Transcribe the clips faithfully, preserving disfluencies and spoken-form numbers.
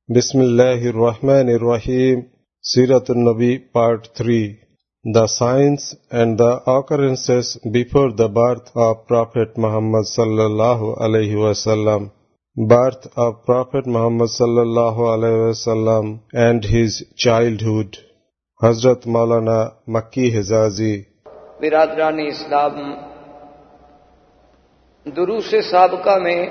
بسم اللہ الرحمن الرحیم سیرت النبی part three The signs and the occurrences before the birth of Prophet Muhammad sallallahu alaihi wasallam. Birth of Prophet Muhammad sallallahu alaihi wasallam and his childhood. Hazrat Maulana Makki Hijazi. برادران اسلام، دروس سابقہ میں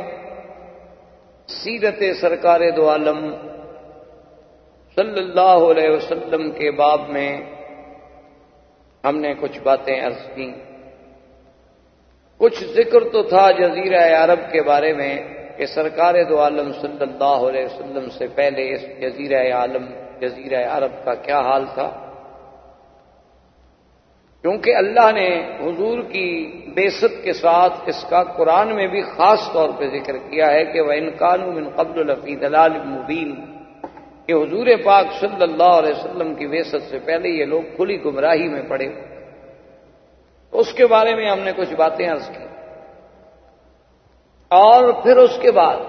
سیرت سرکار دو عالم صلی اللہ علیہ وسلم کے باب میں ہم نے کچھ باتیں عرض کی. کچھ ذکر تو تھا جزیرہ عرب کے بارے میں کہ سرکار دو عالم صلی اللہ علیہ وسلم سے پہلے اس جزیرہ عالم جزیرہ عرب کا کیا حال تھا، کیونکہ اللہ نے حضور کی بعثت کے ساتھ اس کا قرآن میں بھی خاص طور پہ ذکر کیا ہے کہ وَإِن كَانُوا مِن قَبْلُ لَفِي ضَلَالٍ مُبِينٍ، کہ حضور پاک صلی اللہ علیہ وسلم کی بعثت سے پہلے یہ لوگ کھلی گمراہی میں پڑے. اس کے بارے میں ہم نے کچھ باتیں عرض کی، اور پھر اس کے بعد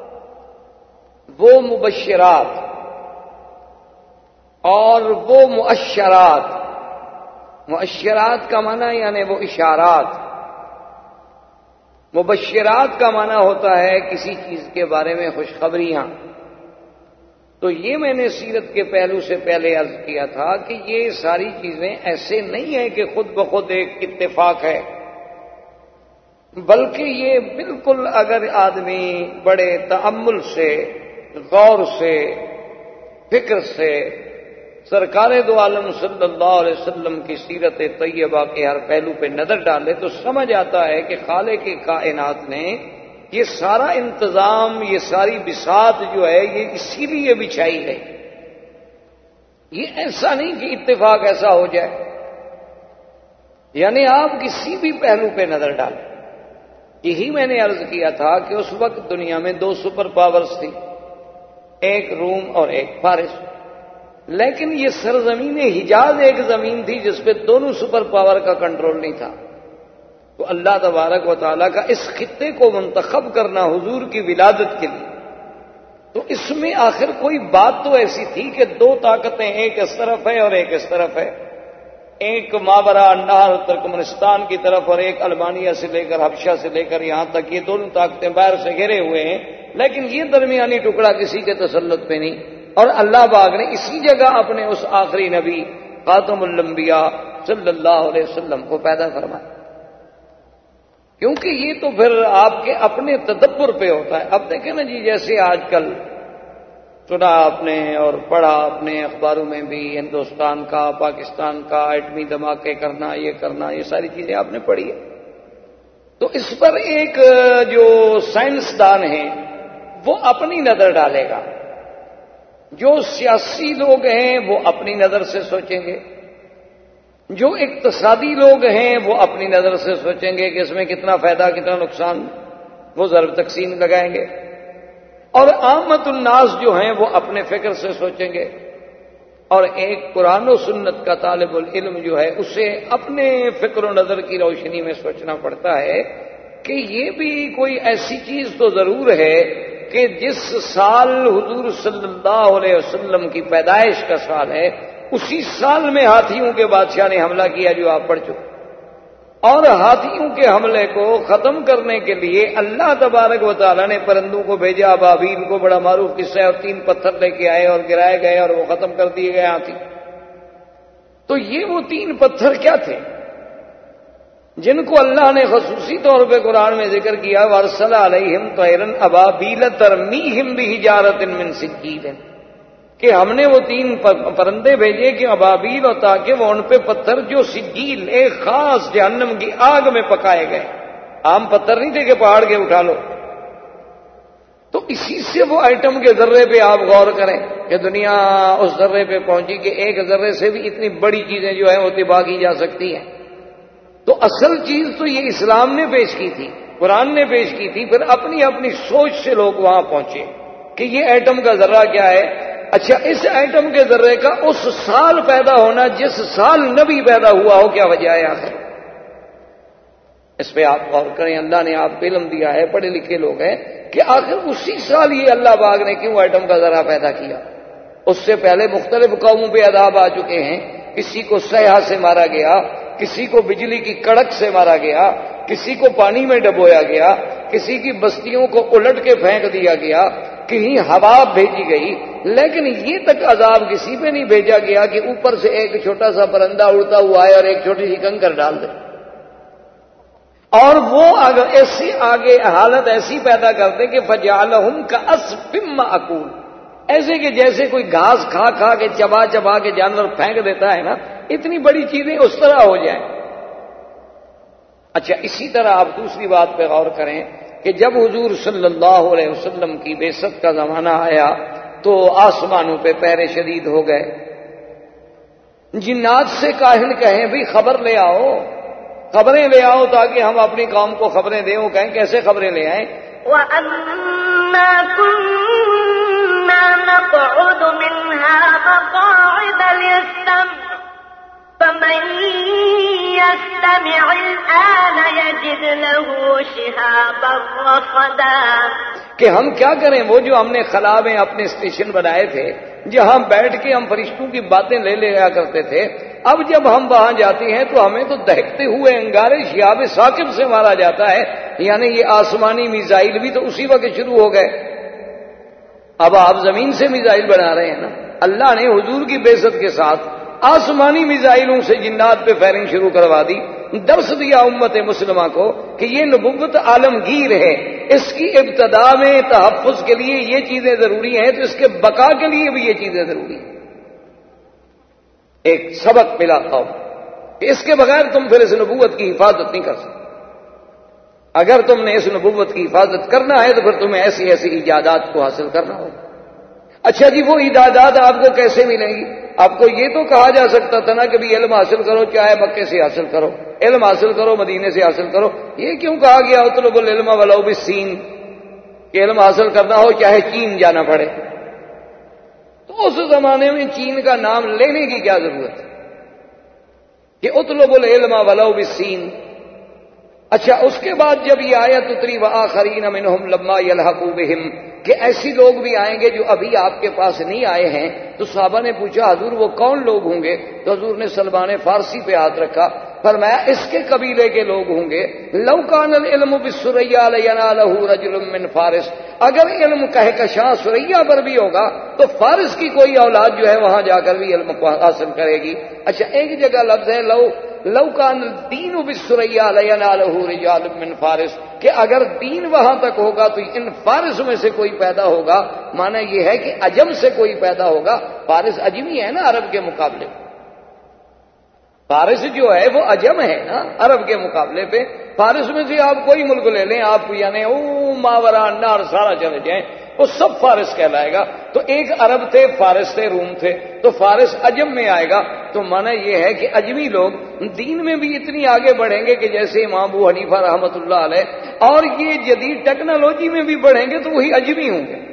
وہ مبشرات اور وہ مؤشرات، مؤشرات کا معنی یعنی وہ اشارات، مبشرات کا معنی ہوتا ہے کسی چیز کے بارے میں خوشخبریاں. تو یہ میں نے سیرت کے پہلو سے پہلے عرض کیا تھا کہ یہ ساری چیزیں ایسے نہیں ہیں کہ خود بخود ایک اتفاق ہے، بلکہ یہ بالکل اگر آدمی بڑے تأمل سے، غور سے، فکر سے سرکار دو عالم صلی اللہ علیہ وسلم کی سیرت طیبہ کے ہر پہلو پہ نظر ڈالے تو سمجھ آتا ہے کہ خالق کائنات نے یہ سارا انتظام، یہ ساری بساط جو ہے یہ اسی لیے بچھائی ہے. یہ ایسا نہیں کہ اتفاق ایسا ہو جائے، یعنی آپ کسی بھی پہلو پہ نظر ڈالیں. یہی میں نے عرض کیا تھا کہ اس وقت دنیا میں دو سپر پاورز تھی، ایک روم اور ایک فارس. لیکن یہ سرزمین حجاز ایک زمین تھی جس پہ دونوں سپر پاور کا کنٹرول نہیں تھا. تو اللہ تبارک و تعالیٰ کا اس خطے کو منتخب کرنا حضور کی ولادت کے لیے، تو اس میں آخر کوئی بات تو ایسی تھی کہ دو طاقتیں، ایک اس طرف ہے اور ایک اس طرف ہے، ایک ماورا النہر ترکمنستان کی طرف اور ایک البانیہ سے لے کر حبشہ سے لے کر یہاں تک، یہ دونوں طاقتیں باہر سے گھرے ہوئے ہیں، لیکن یہ درمیانی ٹکڑا کسی کے تسلط پہ نہیں. اور اللہ پاک نے اسی جگہ اپنے اس آخری نبی خاتم الانبیاء صلی اللہ علیہ وسلم کو پیدا فرمایا. کیونکہ یہ تو پھر آپ کے اپنے تدبر پہ ہوتا ہے. اب دیکھیں نا جی، جیسے آج کل سنا آپ نے اور پڑھا اپنے اخباروں میں بھی، ہندوستان کا، پاکستان کا ایٹمی دھماکے کرنا، یہ کرنا، یہ ساری چیزیں آپ نے پڑھی ہے. تو اس پر ایک جو سائنسدان ہیں وہ اپنی نظر ڈالے گا، جو سیاسی لوگ ہیں وہ اپنی نظر سے سوچیں گے، جو اقتصادی لوگ ہیں وہ اپنی نظر سے سوچیں گے کہ اس میں کتنا فائدہ کتنا نقصان، وہ ضرب تقسیم لگائیں گے. اور عامت الناس جو ہیں وہ اپنے فکر سے سوچیں گے. اور ایک قرآن و سنت کا طالب العلم جو ہے اسے اپنے فکر و نظر کی روشنی میں سوچنا پڑتا ہے کہ یہ بھی کوئی ایسی چیز تو ضرور ہے کہ جس سال حضور صلی اللہ علیہ وسلم کی پیدائش کا سال ہے، اسی سال میں ہاتھیوں کے بادشاہ نے حملہ کیا جو آپ پڑھ چکے. اور ہاتھیوں کے حملے کو ختم کرنے کے لیے اللہ تبارک و تعالیٰ نے پرندوں کو بھیجا. ابابیل کو بڑا معروف قصہ ہے، اور تین پتھر لے کے آئے اور گرائے گئے اور وہ ختم کر دیے گئے ہاتھی. تو یہ وہ تین پتھر کیا تھے جن کو اللہ نے خصوصی طور پہ قرآن میں ذکر کیا، وَأَرْسَلَ عَلَيْهِمْ طَيْرًا أَبَابِيلَ تَرْمِيهِمْ بِحِجَارَةٍ مِّن سِجِّيلٍ، کہ ہم نے وہ تین پرندے بھیجے کہ ابابیل، اور تاکہ وہ ان پہ پتھر جو سجیل ایک خاص جہنم کی آگ میں پکائے گئے، عام پتھر نہیں تھے کہ پہاڑ کے اٹھا لو. تو اسی سے وہ ایٹم کے ذرے پہ آپ غور کریں کہ دنیا اس ذرے پہ پہنچی کہ ایک ذرے سے بھی اتنی بڑی چیزیں جو ہیں وہ تباہ کی جا سکتی ہیں. تو اصل چیز تو یہ اسلام نے پیش کی تھی، قرآن نے پیش کی تھی، پھر اپنی اپنی سوچ سے لوگ وہاں پہنچے کہ یہ ایٹم کا ذرہ کیا ہے. اچھا، اس ایٹم کے ذرے کا اس سال پیدا ہونا جس سال نبی پیدا ہوا ہو، کیا وجہ ہے آخر؟ اس پہ آپ غور کریں. اللہ نے آپ کو علم دیا ہے، پڑھے لکھے لوگ ہیں، کہ آخر اسی سال یہ اللہ پاک نے کیوں ایٹم کا ذرہ پیدا کیا؟ اس سے پہلے مختلف قوموں پہ عذاب آ چکے ہیں، کسی کو سیاح سے مارا گیا، کسی کو بجلی کی کڑک سے مارا گیا، کسی کو پانی میں ڈبویا گیا، کسی کی بستیوں کو الٹ کے پھینک دیا گیا، کہیں ہوا بھیجی گئی، لیکن یہ تک عذاب کسی پہ نہیں بھیجا گیا کہ اوپر سے ایک چھوٹا سا پرندہ اڑتا ہوا آئے اور ایک چھوٹی سی کنکر ڈال دے، اور وہ اگر ایسی آگے حالت ایسی پیدا کرتے کہ فجعلہم کعصف مأکول، ایسے کہ جیسے کوئی گھاس کھا کھا کے چبا چبا کے جانور پھینک دیتا ہے نا، اتنی بڑی چیزیں اس طرح ہو جائیں۔ اچھا، اسی طرح آپ دوسری بات پہ غور کریں کہ جب حضور صلی اللہ علیہ وسلم کی بعثت کا زمانہ آیا تو آسمانوں پہ پہرے شدید ہو گئے، جنات سے کاہن کہیں بھی خبر لے آؤ، خبریں لے آؤ تاکہ ہم اپنی قوم کو خبریں دیں۔ وہ کہیں کیسے خبریں لے آئیں؟ وَأَنَّا كُنَّا نَقْعُدُ مِنْهَا مَقَاعِدَ لِلسَّمْعِ فَمَن يَسْتَمِعِ الْآنَ يَجِدْ لَهُ شِهَابًا رَّصَدًا، کہ ہم کیا کریں، وہ جو ہم نے خلا میں اپنے اسٹیشن بنائے تھے جہاں بیٹھ کے ہم فرشتوں کی باتیں لے لیا کرتے تھے، اب جب ہم وہاں جاتے ہیں تو ہمیں تو دہکتے ہوئے انگارے شہاب ثاقب سے مارا جاتا ہے، یعنی یہ آسمانی میزائل بھی تو اسی وقت شروع ہو گئے۔ اب آپ زمین سے میزائل بنا رہے ہیں نا، اللہ نے حضور کی بعثت کے ساتھ آسمانی میزائلوں سے جنات پہ فائرنگ شروع کروا دی، درس دیا امت مسلمہ کو کہ یہ نبوت عالمگیر ہے، اس کی ابتدا میں تحفظ کے لیے یہ چیزیں ضروری ہیں تو اس کے بقا کے لیے بھی یہ چیزیں ضروری ہیں۔ ایک سبق ملا قوم کہ اس کے بغیر تم پھر اس نبوت کی حفاظت نہیں کر سکتے۔ اگر تم نے اس نبوت کی حفاظت کرنا ہے تو پھر تمہیں ایسی ایسی ایجادات کو حاصل کرنا ہوگا۔ اچھا جی، وہ ایجادات آپ کو کیسے ملیں گی؟ آپ کو یہ تو کہا جا سکتا تھا نا کہ بھی علم حاصل کرو، چاہے مکے سے حاصل کرو، علم حاصل کرو مدینے سے حاصل کرو۔ یہ کیوں کہا گیا اطلبوا العلم ولو بالسین، کہ علم حاصل کرنا ہو چاہے چین جانا پڑے؟ تو اس زمانے میں چین کا نام لینے کی کیا ضرورت ہے کہ اطلبوا العلم ولو بالسین؟ اچھا، اس کے بعد جب یہ آیت اتری وآخرین منہم لما یلحقوا بہم، کہ ایسی لوگ بھی آئیں گے جو ابھی آپ کے پاس نہیں آئے ہیں، تو صحابہ نے پوچھا حضور وہ کون لوگ ہوں گے؟ تو حضور نے سلمان فارسی پہ ہاتھ رکھا، فرمایا اس کے قبیلے کے لوگ ہوں گے۔ لو کان العلم بالسریا لینالہ رجل من فارس، اگر علم کہکشاں سریا پر بھی ہوگا تو فارس کی کوئی اولاد جو ہے وہاں جا کر بھی علم کو حاصل کرے گی۔ اچھا، ایک جگہ لفظ ہے لو لو کان الدین بالسریا لینالہ رجال من فارس، کہ اگر دین وہاں تک ہوگا تو ان فارس میں سے کوئی پیدا ہوگا، معنی یہ ہے کہ عجم سے کوئی پیدا ہوگا۔ فارس عجمی ہے نا عرب کے مقابلے، فارس جو ہے وہ عجم ہے نا عرب کے مقابلے پہ۔ فارس میں سے آپ کوئی ملک لے لیں، آپ یعنی او ماورا نار سارا چلے جائیں، وہ سب فارس کہلائے گا۔ تو ایک عرب تھے، فارس تھے، روم تھے، تو فارس عجم میں آئے گا۔ تو معنی یہ ہے کہ عجمی لوگ دین میں بھی اتنی آگے بڑھیں گے کہ جیسے امام ابو حنیفہ رحمۃ اللہ علیہ، اور یہ جدید ٹیکنالوجی میں بھی بڑھیں گے تو وہی عجمی ہوں گے۔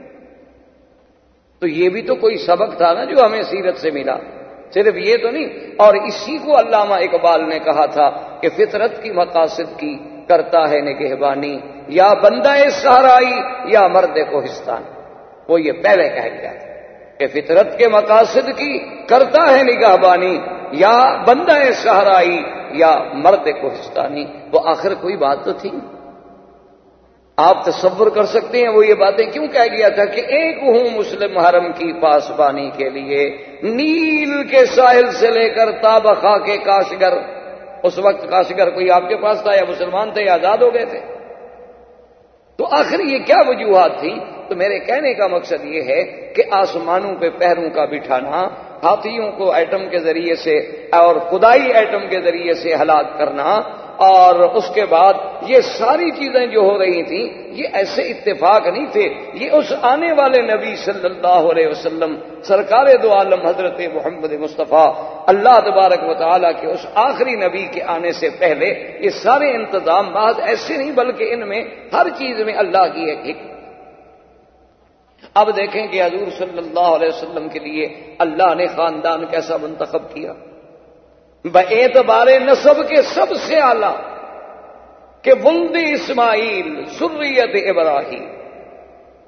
تو یہ بھی تو کوئی سبق تھا نا جو ہمیں سیرت سے ملا، صرف یہ تو نہیں۔ اور اسی کو علامہ اقبال نے کہا تھا کہ فطرت کی مقاصد کی کرتا ہے نگہبانی، یا بندہ صحرائی یا مرد کوہستان۔ وہ یہ پہلے کہہ گیا تھا کہ فطرت کے مقاصد کی کرتا ہے نگہبانی، یا بندہ صحرائی یا مرد کوہستانی۔ وہ آخر کوئی بات تو تھی، آپ تصور کر سکتے ہیں وہ یہ باتیں کیوں کہہ گیا تھا کہ ایک ہوں مسلم حرم کی پاسبانی کے لیے، نیل کے ساحل سے لے کر تابخا کے کاشگر۔ اس وقت کاشگر کوئی آپ کے پاس تھا یا مسلمان تھے یا آزاد ہو گئے تھے؟ تو آخر یہ کیا وجوہات تھی؟ تو میرے کہنے کا مقصد یہ ہے کہ آسمانوں پہ پہروں کا بٹھانا، ہاتھیوں کو ایٹم کے ذریعے سے اور خدائی ایٹم کے ذریعے سے ہلاک کرنا، اور اس کے بعد یہ ساری چیزیں جو ہو رہی تھیں یہ ایسے اتفاق نہیں تھے، یہ اس آنے والے نبی صلی اللہ علیہ وسلم سرکار دو عالم حضرت محمد مصطفیٰ اللہ تبارک و تعالیٰ کے اس آخری نبی کے آنے سے پہلے یہ سارے انتظام بعض ایسے نہیں بلکہ ان میں ہر چیز میں اللہ کی ایک حکمت۔ اب دیکھیں کہ حضور صلی اللہ علیہ وسلم کے لیے اللہ نے خاندان کیسا منتخب کیا، باعتبار نسب کے سب سے اعلیٰ کہ ولد اسماعیل ذریت ابراہیم۔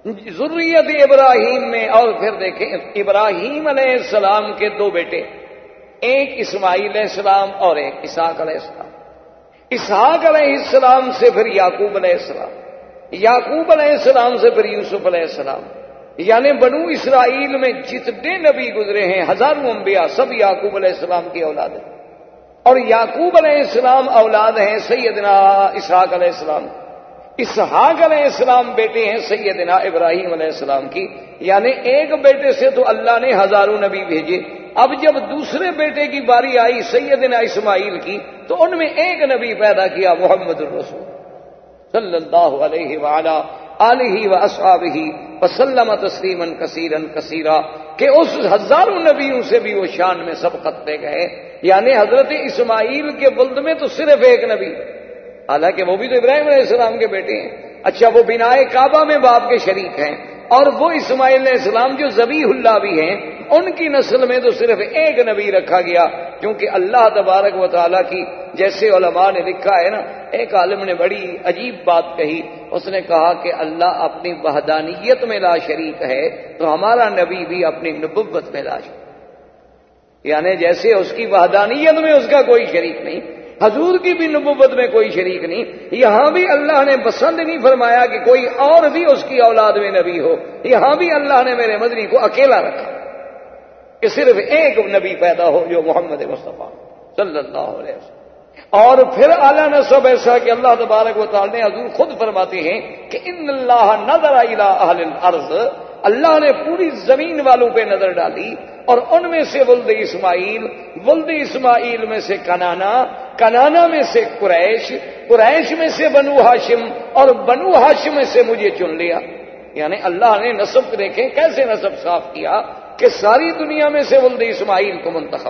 ذریت ابراہیم میں، اور پھر دیکھیں ابراہیم علیہ السلام کے دو بیٹے، ایک اسماعیل علیہ السلام اور ایک اسحاق علیہ السلام۔ اسحاق علیہ السلام سے پھر یعقوب علیہ السلام، یعقوب علیہ السلام سے پھر یوسف علیہ السلام۔ یعنی بنو اسرائیل میں جتنے نبی گزرے ہیں، ہزاروں انبیاء، سب یعقوب علیہ السلام کی اولاد ہیں، اور یعقوب علیہ السلام اولاد ہیں سیدنا اسحاق علیہ السلام، اسحاق علیہ السلام بیٹے ہیں سیدنا ابراہیم علیہ السلام کی۔ یعنی ایک بیٹے سے تو اللہ نے ہزاروں نبی بھیجے، اب جب دوسرے بیٹے کی باری آئی سیدنا اسماعیل کی تو ان میں ایک نبی پیدا کیا، محمد الرسول صلی اللہ علیہ وعلا آلہ واصحابہ وسلم تسلیما کثیرا کثیرا، کہ اس ہزاروں نبیوں سے بھی وہ شان میں سبقت لے گئے۔ یعنی حضرت اسماعیل کے ولد میں تو صرف ایک نبی، حالانکہ وہ بھی تو ابراہیم علیہ السلام کے بیٹے ہیں۔ اچھا، وہ بنائے کعبہ میں باپ کے شریک ہیں، اور وہ اسماعیل علیہ السلام جو ذبیح اللہ بھی ہیں، ان کی نسل میں تو صرف ایک نبی رکھا گیا، کیونکہ اللہ تبارک و تعالیٰ کی، جیسے علماء نے لکھا ہے نا، ایک عالم نے بڑی عجیب بات کہی، اس نے کہا کہ اللہ اپنی وحدانیت میں لا شریک ہے تو ہمارا نبی بھی اپنی نبوت میں لا شریک، یعنی جیسے اس کی وحدانیت میں اس کا کوئی شریک نہیں، حضور کی بھی نبوت میں کوئی شریک نہیں، یہاں بھی اللہ نے پسند نہیں فرمایا کہ کوئی اور بھی اس کی اولاد میں نبی ہو، یہاں بھی اللہ نے میرے مدنی کو اکیلا رکھا کہ صرف ایک نبی پیدا ہو جو محمد مصطفیٰ صلی اللہ علیہ وسلم۔ اور پھر اعلیٰ نسب ایسا کہ اللہ تبارک و تعالی نے حضور خود فرماتے ہیں کہ ان اللہ نظر الی اہل الارض، اللہ نے پوری زمین والوں پہ نظر ڈالی، اور ان میں سے ولد اسماعیل، ولد اسماعیل میں سے کنانا، کنانا میں سے قریش، قریش میں سے بنو ہاشم، اور بنو ہاشم میں سے مجھے چن لیا۔ یعنی اللہ نے نسب دیکھیں کیسے نسب صاف کیا کہ ساری دنیا میں سے ولد اسماعیل کو منتخب،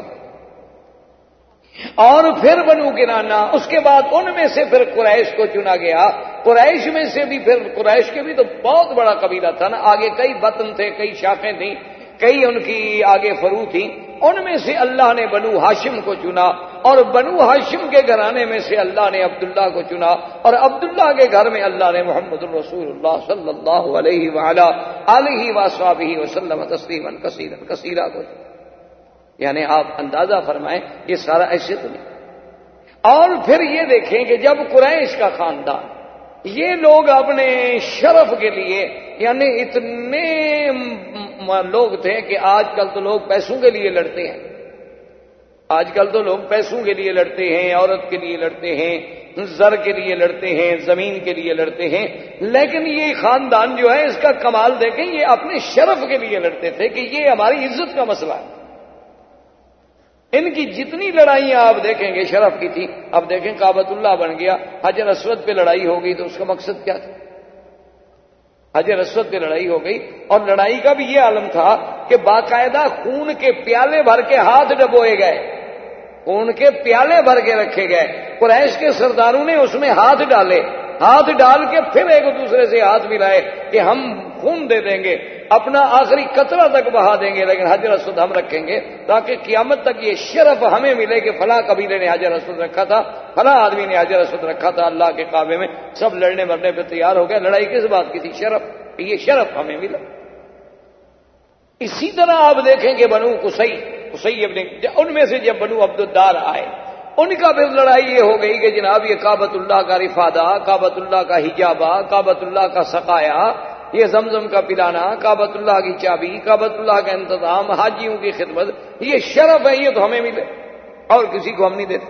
اور پھر بنو کنانا، اس کے بعد ان میں سے پھر قریش کو چنا گیا، قریش میں سے بھی پھر، قریش کے بھی تو بہت بڑا قبیلہ تھا نا، آگے کئی بطن تھے، کئی شاخیں تھیں، کئی ان کی آگے فرو تھیں، ان میں سے اللہ نے بنو ہاشم کو چنا، اور بنو ہاشم کے گھرانے میں سے اللہ نے عبداللہ کو چنا، اور عبداللہ کے گھر میں اللہ نے محمد الرسول اللہ صلی اللہ علیہ وعلا آلہ واصحابہ وسلم تسلیما کثیرا کثیرا کو چنا۔ یعنی آپ اندازہ فرمائیں یہ سارا ایسے تو نہیں۔ اور پھر یہ دیکھیں کہ جب قریش کا خاندان، یہ لوگ اپنے شرف کے لیے، یعنی اتنے لوگ تھے کہ آج کل تو لوگ پیسوں کے لیے لڑتے ہیں، آج کل تو لوگ پیسوں کے لیے لڑتے ہیں، عورت کے لیے لڑتے ہیں، زر کے لیے لڑتے ہیں، زمین کے لیے لڑتے ہیں، لیکن یہ خاندان جو ہے اس کا کمال دیکھیں، یہ اپنے شرف کے لیے لڑتے تھے کہ یہ ہماری عزت کا مسئلہ ہے۔ ان کی جتنی لڑائیاں آپ دیکھیں گے شرف کی تھی۔ اب دیکھیں کعبۃ اللہ بن گیا، حجر اسود پہ لڑائی ہو گئی تو اس کا مقصد کیا تھا؟ حجر اسود پہ لڑائی ہو گئی، اور لڑائی کا بھی یہ عالم تھا کہ باقاعدہ خون کے پیالے بھر کے ہاتھ ڈبوئے گئے، خون کے پیالے بھر کے رکھے گئے، قریش کے سرداروں نے اس میں ہاتھ ڈالے، ہاتھ ڈال کے پھر ایک دوسرے سے ہاتھ ملائے کہ ہم خون دے دیں گے، اپنا آخری قطرہ تک بہا دیں گے، لیکن حجر اسود ہم رکھیں گے، تاکہ قیامت تک یہ شرف ہمیں ملے کہ فلاں قبیلے نے حجر اسود رکھا تھا، فلاں آدمی نے حجر اسود رکھا تھا اللہ کے کعبے میں۔ سب لڑنے مرنے پہ تیار ہو گئے۔ لڑائی کس بات کی تھی؟ شرف، یہ شرف ہمیں ملا۔ اسی طرح آپ دیکھیں کہ بنو قصی، قصی ابن، ان میں سے جب بنو عبد الدار آئے، ان کا پھر لڑائی یہ ہو گئی کہ جناب یہ کعبۃ اللہ کا رفادہ، کعبۃ اللہ کا حجابہ، کعبۃ اللہ کا سقایا، یہ زمزم کا پلانا، کعبۃ اللہ کی چابی، کعبۃ اللہ کا انتظام، حاجیوں کی خدمت، یہ شرف ہے، یہ تو ہمیں ملے اور کسی کو ہم نہیں دیتے۔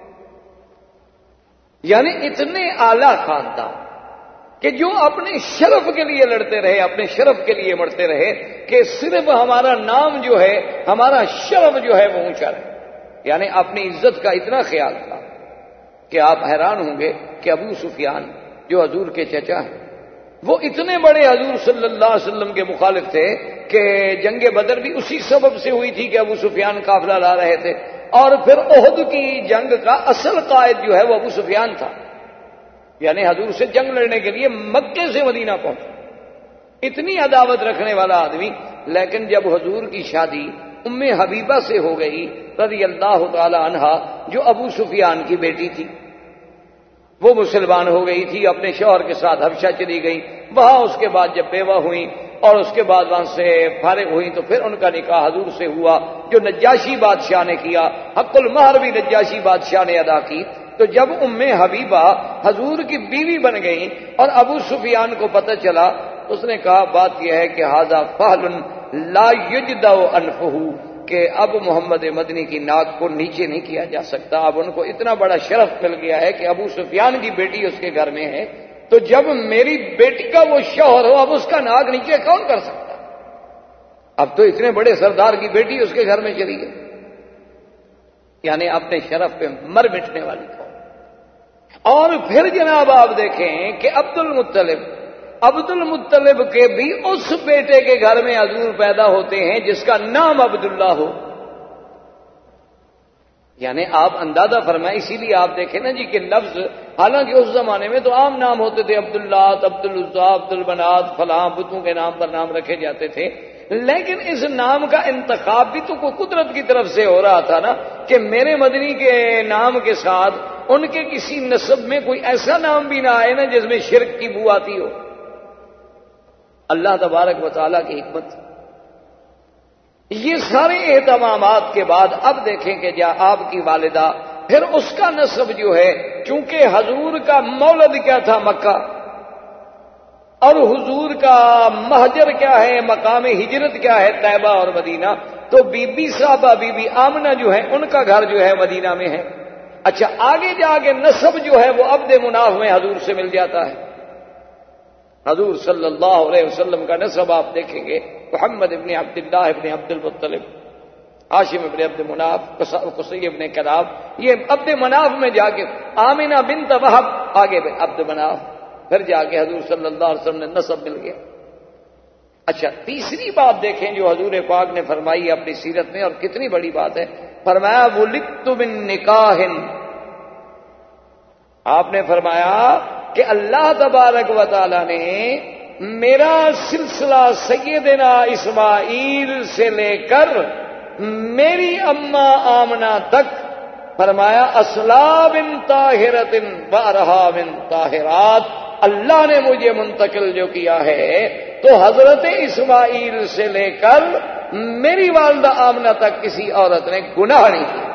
یعنی اتنے اعلیٰ خاندان کہ جو اپنے شرف کے لیے لڑتے رہے، اپنے شرف کے لیے مرتے رہے کہ صرف ہمارا نام جو ہے، ہمارا شرف جو ہے وہ اونچا رہے۔ یعنی اپنی عزت کا اتنا خیال تھا کہ آپ حیران ہوں گے کہ ابو سفیان جو حضور کے چچا ہیں، وہ اتنے بڑے حضور صلی اللہ علیہ وسلم کے مخالف تھے کہ جنگ بدر بھی اسی سبب سے ہوئی تھی کہ ابو سفیان قافلہ لا رہے تھے، اور پھر احد کی جنگ کا اصل قائد جو ہے وہ ابو سفیان تھا، یعنی حضور سے جنگ لڑنے کے لیے مکے سے مدینہ پہنچا، اتنی عداوت رکھنے والا آدمی۔ لیکن جب حضور کی شادی ام حبیبہ سے ہو گئی رضی اللہ تعالی عنہا، جو ابو سفیان کی بیٹی تھی، وہ مسلمان ہو گئی تھی، اپنے شوہر کے ساتھ حبشہ چلی گئی، وہاں اس کے بعد جب بیوہ ہوئی اور اس کے بعد وہاں سے فارغ ہوئی تو پھر ان کا نکاح حضور سے ہوا جو نجاشی بادشاہ نے کیا، حق المہر بھی نجاشی بادشاہ نے ادا کی۔ تو جب ام حبیبہ حضور کی بیوی بن گئی اور ابو سفیان کو پتہ چلا تو اس نے کہا بات یہ ہے کہ ھذا فحل لا یجدع انفہ، کہ اب محمد مدنی کی ناک کو نیچے نہیں کیا جا سکتا، اب ان کو اتنا بڑا شرف مل گیا ہے کہ ابو سفیان کی بیٹی اس کے گھر میں ہے، تو جب میری بیٹی کا وہ شوہر ہو اب اس کا ناک نیچے کون کر سکتا؟ اب تو اتنے بڑے سردار کی بیٹی اس کے گھر میں چلی گئی، یعنی اپنے شرف پہ مر مٹنے والی قوم۔ اور پھر جناب آپ دیکھیں کہ عبد المطلب عبد المطلب کے بھی اس بیٹے کے گھر میں حضور پیدا ہوتے ہیں جس کا نام عبداللہ ہو، یعنی آپ اندازہ فرمائیں، اسی لیے آپ دیکھیں نا جی کہ لفظ، حالانکہ اس زمانے میں تو عام نام ہوتے تھے، عبداللہ، عبد العزیٰ، عبد المنات، فلاں بتوں کے نام پر نام رکھے جاتے تھے، لیکن اس نام کا انتخاب بھی تو کوئی قدرت کی طرف سے ہو رہا تھا نا کہ میرے مدنی کے نام کے ساتھ ان کے کسی نسب میں کوئی ایسا نام بھی نہ آئے نا جس میں شرک کی بو آتی ہو۔ اللہ تبارک و تعالیٰ کی حکمت۔ یہ سارے اہتمامات کے بعد اب دیکھیں کہ جا آپ کی والدہ، پھر اس کا نسب جو ہے، چونکہ حضور کا مولد کیا تھا مکہ، اور حضور کا مہجر کیا ہے، مقام ہجرت کیا ہے طیبہ اور مدینہ، تو بی بی صاحبہ بی بی آمنہ جو ہے ان کا گھر جو ہے مدینہ میں ہے۔ اچھا آگے جا کے نسب جو ہے وہ عبد مناف میں حضور سے مل جاتا ہے۔ حضور صلی اللہ علیہ وسلم کا نسب آپ دیکھیں گے، محمد ابن عبداللہ ابن عبد المطلب، ہاشم ابن عبد مناف، قصی ابن کلاب، یہ عبد مناف میں جا کے آمنہ بنت وہب، آگے عبد مناف، پھر جا کے حضور صلی اللہ علیہ وسلم نے نسب مل گیا۔ اچھا تیسری بات دیکھیں جو حضور پاک نے فرمائی اپنی سیرت میں، اور کتنی بڑی بات ہے، فرمایا ولدت من نکاح، آپ نے فرمایا کہ اللہ تبارک و تعالی نے میرا سلسلہ سیدنا اسماعیل سے لے کر میری اماں آمنہ تک، فرمایا اصلاب طاہرۃ و ارحام طاہرات، اللہ نے مجھے منتقل جو کیا ہے تو حضرت اسماعیل سے لے کر میری والدہ آمنہ تک کسی عورت نے گناہ نہیں کیا،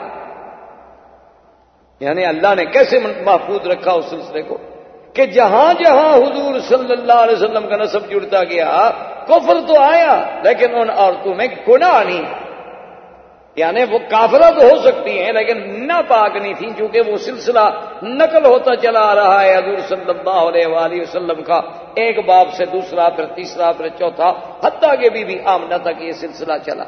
یعنی اللہ نے کیسے محفوظ رکھا اس سلسلے کو کہ جہاں جہاں حضور صلی اللہ علیہ وسلم کا نسب جڑتا گیا کفر تو آیا لیکن ان عورتوں میں گناہ نہیں، یعنی وہ کافرہ تو ہو سکتی ہیں لیکن ناپاک نہیں تھیں، کیونکہ وہ سلسلہ نقل ہوتا چلا آ رہا ہے حضور صلی اللہ علیہ وآلہ وسلم کا، ایک باپ سے دوسرا، پھر تیسرا، پھر چوتھا، حتیٰ کہ بی بی آمنہ تک یہ سلسلہ چلا۔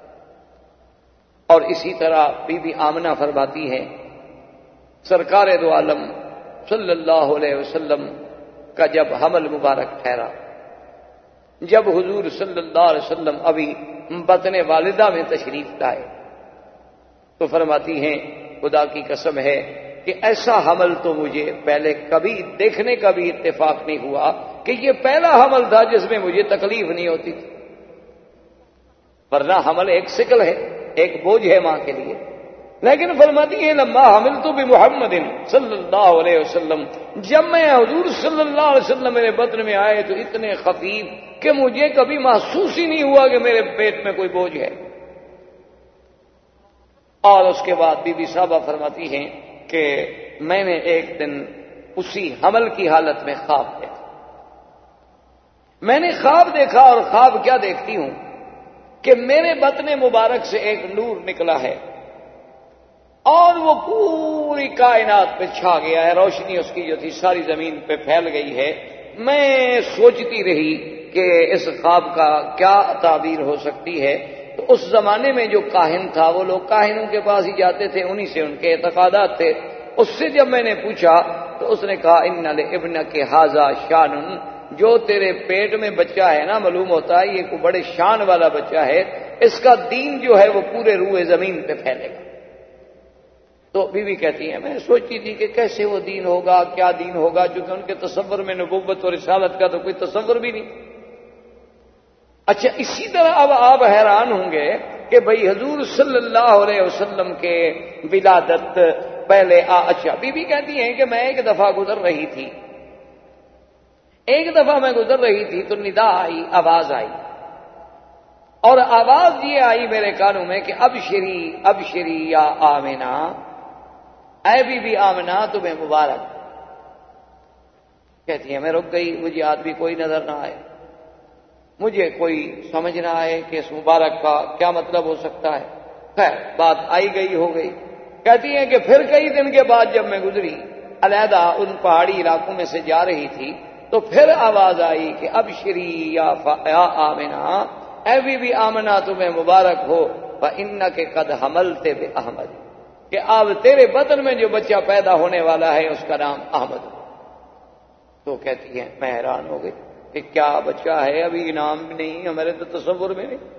اور اسی طرح بی بی آمنہ فرماتی ہیں سرکار دو عالم صلی اللہ علیہ وسلم کا جب حمل مبارک ٹھہرا، جب حضور صلی اللہ علیہ وسلم ابھی بطن والدہ میں تشریف لائے تو فرماتی ہیں خدا کی قسم ہے کہ ایسا حمل تو مجھے پہلے کبھی دیکھنے کا بھی اتفاق نہیں ہوا کہ یہ پہلا حمل تھا جس میں مجھے تکلیف نہیں ہوتی تھی، ورنہ حمل ایک سکل ہے، ایک بوجھ ہے ماں کے لیے، لیکن فرماتی ہے لما حملت بمحمد صلی اللہ علیہ وسلم، جب میں حضور صلی اللہ علیہ وسلم میرے بطن میں آئے تو اتنے خفیف کہ مجھے کبھی محسوس ہی نہیں ہوا کہ میرے پیٹ میں کوئی بوجھ ہے۔ اور اس کے بعد بی بی صاحبہ فرماتی ہیں کہ میں نے ایک دن اسی حمل کی حالت میں خواب دیکھا، میں نے خواب دیکھا اور خواب کیا دیکھتی ہوں کہ میرے بطن مبارک سے ایک نور نکلا ہے اور وہ پوری کائنات پہ چھا گیا ہے، روشنی اس کی جو تھی ساری زمین پہ پھیل گئی ہے۔ میں سوچتی رہی کہ اس خواب کا کیا تعبیر ہو سکتی ہے، تو اس زمانے میں جو کاہن تھا وہ لوگ کاہنوں کے پاس ہی جاتے تھے، انہی سے ان کے اعتقادات تھے، اس سے جب میں نے پوچھا تو اس نے کہا ان لابنک ھذا شان، جو تیرے پیٹ میں بچہ ہے نا، معلوم ہوتا ہے یہ کوئی بڑے شان والا بچہ ہے، اس کا دین جو ہے وہ پورے روئے زمین پہ پھیلے گا۔ تو بی بی کہتی ہیں میں سوچتی تھی کہ کیسے وہ دین ہوگا، کیا دین ہوگا، چونکہ ان کے تصور میں نبوت اور رسالت کا تو کوئی تصور بھی نہیں۔ اچھا اسی طرح اب آپ حیران ہوں گے کہ بھئی حضور صلی اللہ علیہ وسلم کے ولادت پہلے آ اچھا بی بی کہتی ہیں کہ میں ایک دفعہ گزر رہی تھی ایک دفعہ میں گزر رہی تھی تو ندا آئی، آواز آئی، اور آواز یہ آئی میرے کانوں میں کہ ابشری ابشری یا آمنہ، اے بی بی آمنہ تمہیں مبارک۔ کہتی ہے میں رک گئی، مجھے آدمی کوئی نظر نہ آئے، مجھے کوئی سمجھ نہ آئے کہ اس مبارک کا کیا مطلب ہو سکتا ہے۔ خیر بات آئی گئی ہو گئی۔ کہتی ہیں کہ پھر کئی دن کے بعد جب میں گزری علیحدہ ان پہاڑی علاقوں میں سے جا رہی تھی تو پھر آواز آئی کہ ابشری یا آمنہ، اے بی بی آمنہ تمہیں مبارک ہو، فإنک قد حملت بأحمد، کہ اب تیرے بطن میں جو بچہ پیدا ہونے والا ہے اس کا نام احمد ہو۔ تو کہتی ہے میں حیران ہو گئی کہ کیا بچہ ہے، ابھی نام بھی نہیں، ہمارے تو تصور میں نہیں۔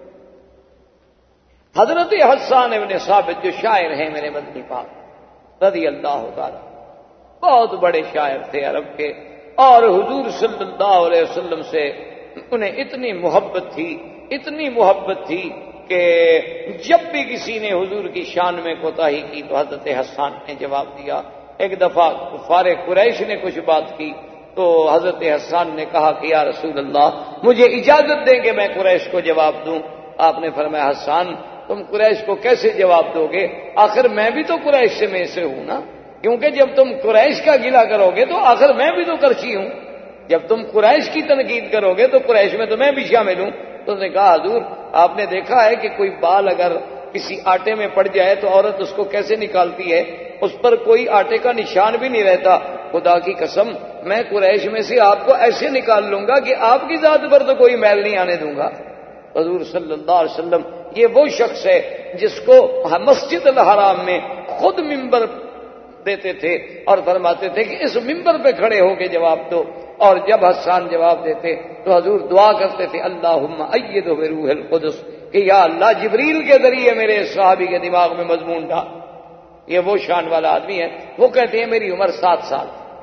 حضرت حسان ابن ثابت جو شاعر ہیں میرے مدنی پاک رضی اللہ تعالی، بہت بڑے شاعر تھے عرب کے، اور حضور صلی اللہ علیہ وسلم سے انہیں اتنی محبت تھی اتنی محبت تھی کہ جب بھی کسی نے حضور کی شان میں کوتاہی کی تو حضرت حسان نے جواب دیا۔ ایک دفعہ کفار قریش نے کچھ بات کی تو حضرت حسان نے کہا کہ یا رسول اللہ مجھے اجازت دیں کہ میں قریش کو جواب دوں۔ آپ نے فرمایا حسان تم قریش کو کیسے جواب دو گے، آخر میں بھی تو قریش سے میں سے ہوں نا، کیونکہ جب تم قریش کا گلہ کرو گے تو آخر میں بھی تو کرچی ہوں، جب تم قریش کی تنقید کرو گے تو قریش میں تو میں بھی شامل ہوں۔ تو اس نے کہا حضور آپ نے دیکھا ہے کہ کوئی بال اگر کسی آٹے میں پڑ جائے تو عورت اس کو کیسے نکالتی ہے، اس پر کوئی آٹے کا نشان بھی نہیں رہتا، خدا کی قسم میں قریش میں سے آپ کو ایسے نکال لوں گا کہ آپ کی ذات پر تو کوئی میل نہیں آنے دوں گا۔ حضور صلی اللہ علیہ وسلم یہ وہ شخص ہے جس کو مسجد الحرام میں خود ممبر دیتے تھے اور فرماتے تھے کہ اس ممبر پہ کھڑے ہو کے جواب دو، اور جب حسان جواب دیتے تو حضور دعا کرتے تھے اللہم ایدہ بروح القدس، کہ یا اللہ جبریل کے ذریعے میرے صحابی کے دماغ میں مضمون ڈال۔ یہ وہ شان والا آدمی ہے۔ وہ کہتے ہیں میری عمر سات سال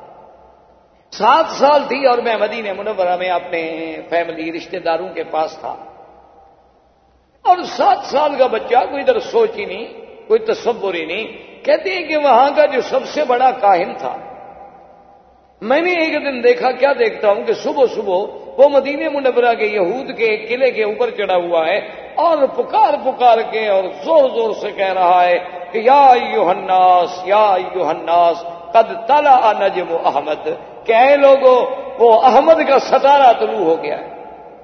سات سال تھی اور میں مدینہ منورہ میں اپنے فیملی رشتہ داروں کے پاس تھا، اور سات سال کا بچہ کوئی ادھر سوچ ہی نہیں، کوئی تصور ہی نہیں۔ کہتے ہیں کہ وہاں کا جو سب سے بڑا کاہن تھا، میں نے ایک دن دیکھا، کیا دیکھتا ہوں کہ صبح صبح وہ مدینہ منورہ کے یہود کے قلعے کے اوپر چڑھا ہوا ہے اور پکار پکار کے اور زور زور سے کہہ رہا ہے کہ یا ایھا الناس یا ایھا الناس قد طلع نجم احمد، کہ اے لوگوں وہ احمد کا ستارہ طلوع ہو گیا ہے۔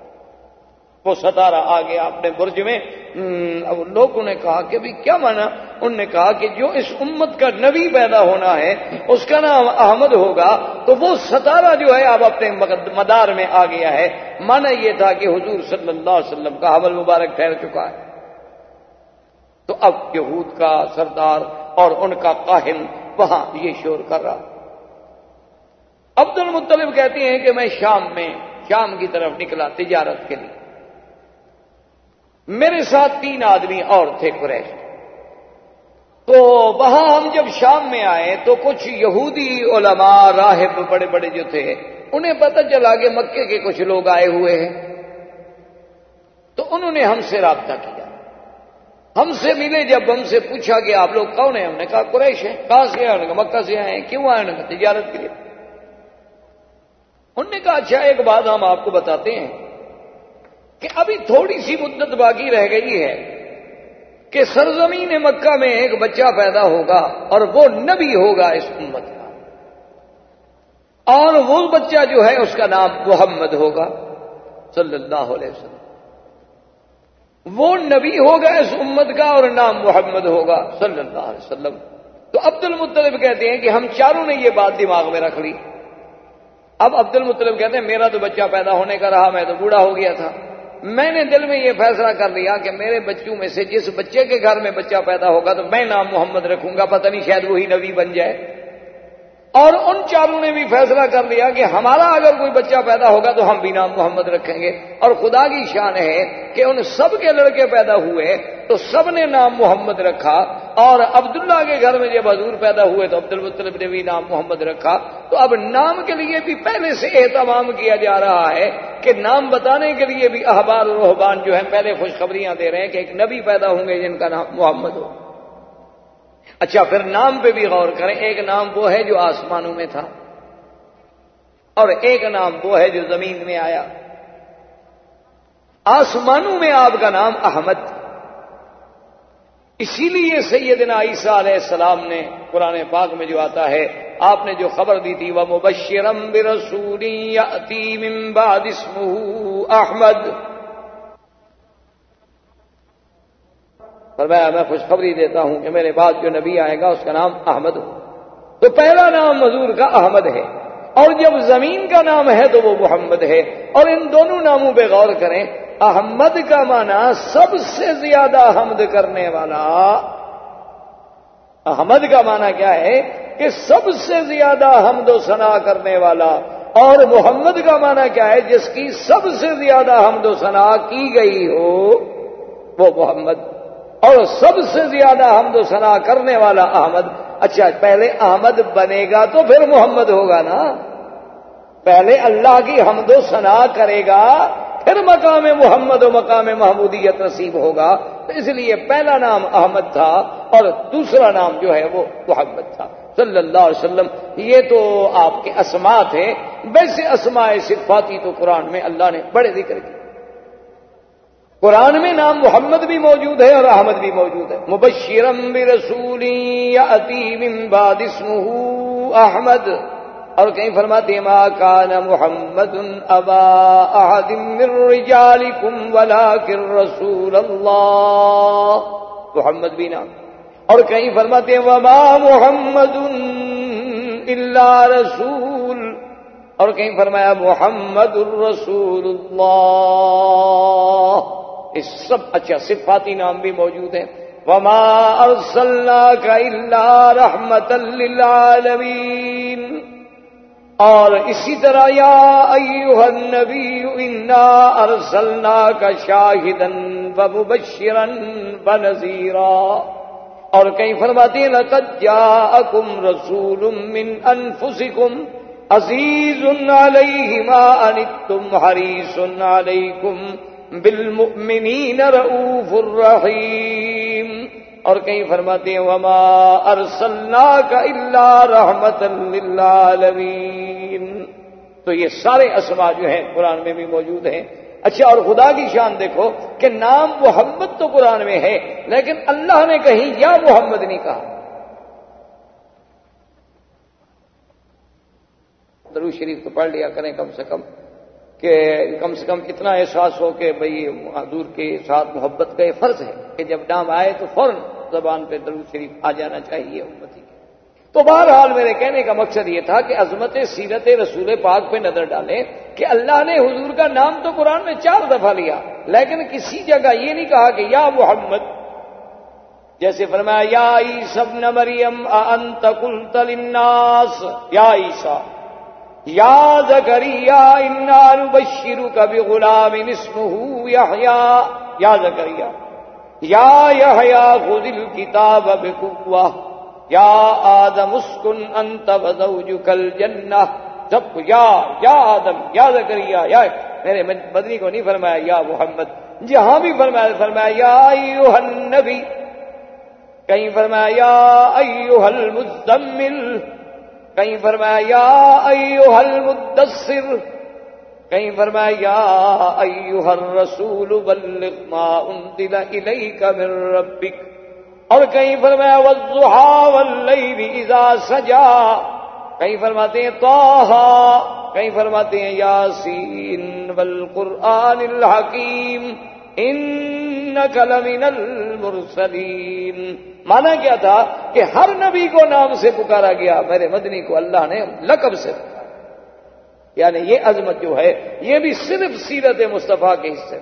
وہ ستارہ آ گیا اپنے برج میں۔ لوگوں نے کہا کہ بھی کیا مانا؟ انہوں نے کہا کہ جو اس امت کا نبی پیدا ہونا ہے اس کا نام احمد ہوگا، تو وہ ستارہ جو ہے اب اپنے مدار میں آ گیا ہے۔ مانا یہ تھا کہ حضور صلی اللہ علیہ وسلم کا حمل مبارک ٹھہر چکا ہے۔ تو اب یہود کا سردار اور ان کا کاہن وہاں یہ شور کر رہا۔ عبد المطلب کہتے ہیں کہ میں شام میں شام کی طرف نکلا تجارت کے لیے، میرے ساتھ تین آدمی اور تھے قریش۔ تو وہاں ہم جب شام میں آئے تو کچھ یہودی علماء راہب بڑے بڑے جو تھے انہیں پتہ چلا کہ مکے کے کچھ لوگ آئے ہوئے ہیں، تو انہوں نے ہم سے رابطہ کیا، ہم سے ملے۔ جب ہم سے پوچھا کہ آپ لوگ کون ہیں، ہم نے کہا قریش ہیں۔ کہاں سے آئے؟ انہوں نے کہا مکہ سے آئے ہیں۔ کیوں آئے؟ انہوں نے کہا تجارت کے لیے۔ انہوں نے کہا اچھا ایک بات ہم آپ کو بتاتے ہیں کہ ابھی تھوڑی سی مدت باقی رہ گئی ہے کہ سرزمین مکہ میں ایک بچہ پیدا ہوگا اور وہ نبی ہوگا اس امت کا، اور وہ بچہ جو ہے اس کا نام محمد ہوگا صلی اللہ علیہ وسلم۔ وہ نبی ہوگا اس امت کا اور نام محمد ہوگا صلی اللہ علیہ وسلم۔ تو عبد المطلب کہتے ہیں کہ ہم چاروں نے یہ بات دماغ میں رکھ لی۔ اب عبد المطلب کہتے ہیں میرا تو بچہ پیدا ہونے کا رہا، میں تو بوڑھا ہو گیا تھا، میں نے دل میں یہ فیصلہ کر لیا کہ میرے بچوں میں سے جس بچے کے گھر میں بچہ پیدا ہوگا تو میں نام محمد رکھوں گا، پتہ نہیں شاید وہی نبی بن جائے۔ اور ان چاروں نے بھی فیصلہ کر لیا کہ ہمارا اگر کوئی بچہ پیدا ہوگا تو ہم بھی نام محمد رکھیں گے۔ اور خدا کی شان ہے کہ ان سب کے لڑکے پیدا ہوئے تو سب نے نام محمد رکھا، اور عبداللہ کے گھر میں جب حضور پیدا ہوئے تو عبد المطلب نے بھی نام محمد رکھا۔ تو اب نام کے لیے بھی پہلے سے اہتمام کیا جا رہا ہے کہ نام بتانے کے لیے بھی احبار و رہبان جو ہیں پہلے خوشخبریاں دے رہے ہیں کہ ایک نبی پیدا ہوں گے جن کا نام محمد ہو۔ اچھا پھر نام پہ بھی غور کریں. ایک نام وہ ہے جو آسمانوں میں تھا اور ایک نام وہ ہے جو زمین میں آیا. آسمانوں میں آپ کا نام احمد، اسی لیے سیدنا عیسیٰ علیہ السلام نے قرآن پاک میں جو آتا ہے، آپ نے جو خبر دی تھی وَمُبَشِّرًا بِرَسُولٍ يَأْتِي مِن بَعْدِ اسْمُهُ احمد، فرمایا میں خوشخبری دیتا ہوں کہ میرے بعد جو نبی آئے گا اس کا نام احمد ہو. تو پہلا نام حضور کا احمد ہے، اور جب زمین کا نام ہے تو وہ محمد ہے. اور ان دونوں ناموں پہ غور کریں. احمد کا معنی سب سے زیادہ حمد کرنے والا. احمد کا معنی کیا ہے کہ سب سے زیادہ حمد و ثنا کرنے والا. اور محمد کا معنی کیا ہے؟ جس کی سب سے زیادہ حمد و ثنا کی گئی ہو وہ محمد، اور سب سے زیادہ حمد و ثنا کرنے والا احمد. اچھا پہلے احمد بنے گا تو پھر محمد ہوگا نا. پہلے اللہ کی حمد و ثنا کرے گا پھر مقام محمد و مقام محمودیت نصیب ہوگا. تو اس لیے پہلا نام احمد تھا اور دوسرا نام جو ہے وہ محمد تھا صلی اللہ علیہ وسلم. یہ تو آپ کے اسماء تھے. ویسے اسماء صفاتی تو قرآن میں اللہ نے بڑے ذکر کیے. قرآن میں نام محمد بھی موجود ہے اور احمد بھی موجود ہے. مبشرا برسول یأتی من بعد اسمہ احمد. اور کہیں فرماتے ہیں ما کان محمد ابا احد من رجالکم ولکن رسول اللہ، محمد بھی نام. اور کہیں فرماتے ہیں وما محمد الا رسول. اور کہیں فرمایا محمد الرسول اللہ. اس سب اچھا صفاتی نام بھی موجود ہیں. وما ارسلناک الا رحمتا للعالمین. اور اسی طرح یا ایھا النبی انا ارسلناک شاہدا ومبشرا ونذیرا. اور کہیں فرماتے ہیں لقد جاءکم رسول من انفسکم عزیز علیہ ما عنتم حریص علیکم بالمؤمنین رؤوف الرحیم. اور کہیں فرماتے ہیں وما ارسلناک الا رحمتا للعالمین. تو یہ سارے اسماء جو ہیں قرآن میں بھی موجود ہیں. اچھا اور خدا کی شان دیکھو کہ نام محمد تو قرآن میں ہے لیکن اللہ نے کہیں یا محمد نہیں کہا. درود شریف تو پڑھ لیا کریں کم سے کم، کہ کم سے کم اتنا احساس ہو کہ بھئی حضور کے ساتھ محبت کا یہ فرض ہے کہ جب نام آئے تو فوراً زبان پہ درود شریف آ جانا چاہیے امتی کے. تو بہرحال میرے کہنے کا مقصد یہ تھا کہ عظمت سیرت رسول پاک پہ نظر ڈالیں کہ اللہ نے حضور کا نام تو قرآن میں چار دفعہ لیا لیکن کسی جگہ یہ نہیں کہا کہ یا محمد. جیسے فرمایا یا عیسی ابن مریم اانت قلت للناس، یا عیسیٰ. یا زکریا انا نبشرک بغلام اسمہ یحییٰ، یا زکریا. یا یحییٰ خذ الکتاب بقوہ. یا آدم اسکن انت وزوجک الجنہ. سب کو یا یا آدم یا زکریا یا. میرے مدنی کو نہیں فرمایا یا محمد. جہاں بھی فرمایا فرمایا یا ایھا النبی، کہیں فرمایا یا ایھا المزمل، کہیں فرمایا یا ایھا المدثر، کہیں فرمایا یا ایھا الرسول بلغ ما انزل الیک من ربک. اور کہیں فرمایا والضحی واللیل اذا سجا، کہیں فرماتے ہیں طٰہٰ، کہیں فرماتے ہیں یاسین والقرآن الحکیم انک لمن المرسلین. مانا کیا تھا کہ ہر نبی کو نام سے پکارا گیا، میرے مدنی کو اللہ نے لقب سے پکارا. یعنی یہ عظمت جو ہے یہ بھی صرف سیرت مصطفیٰ کے حصے.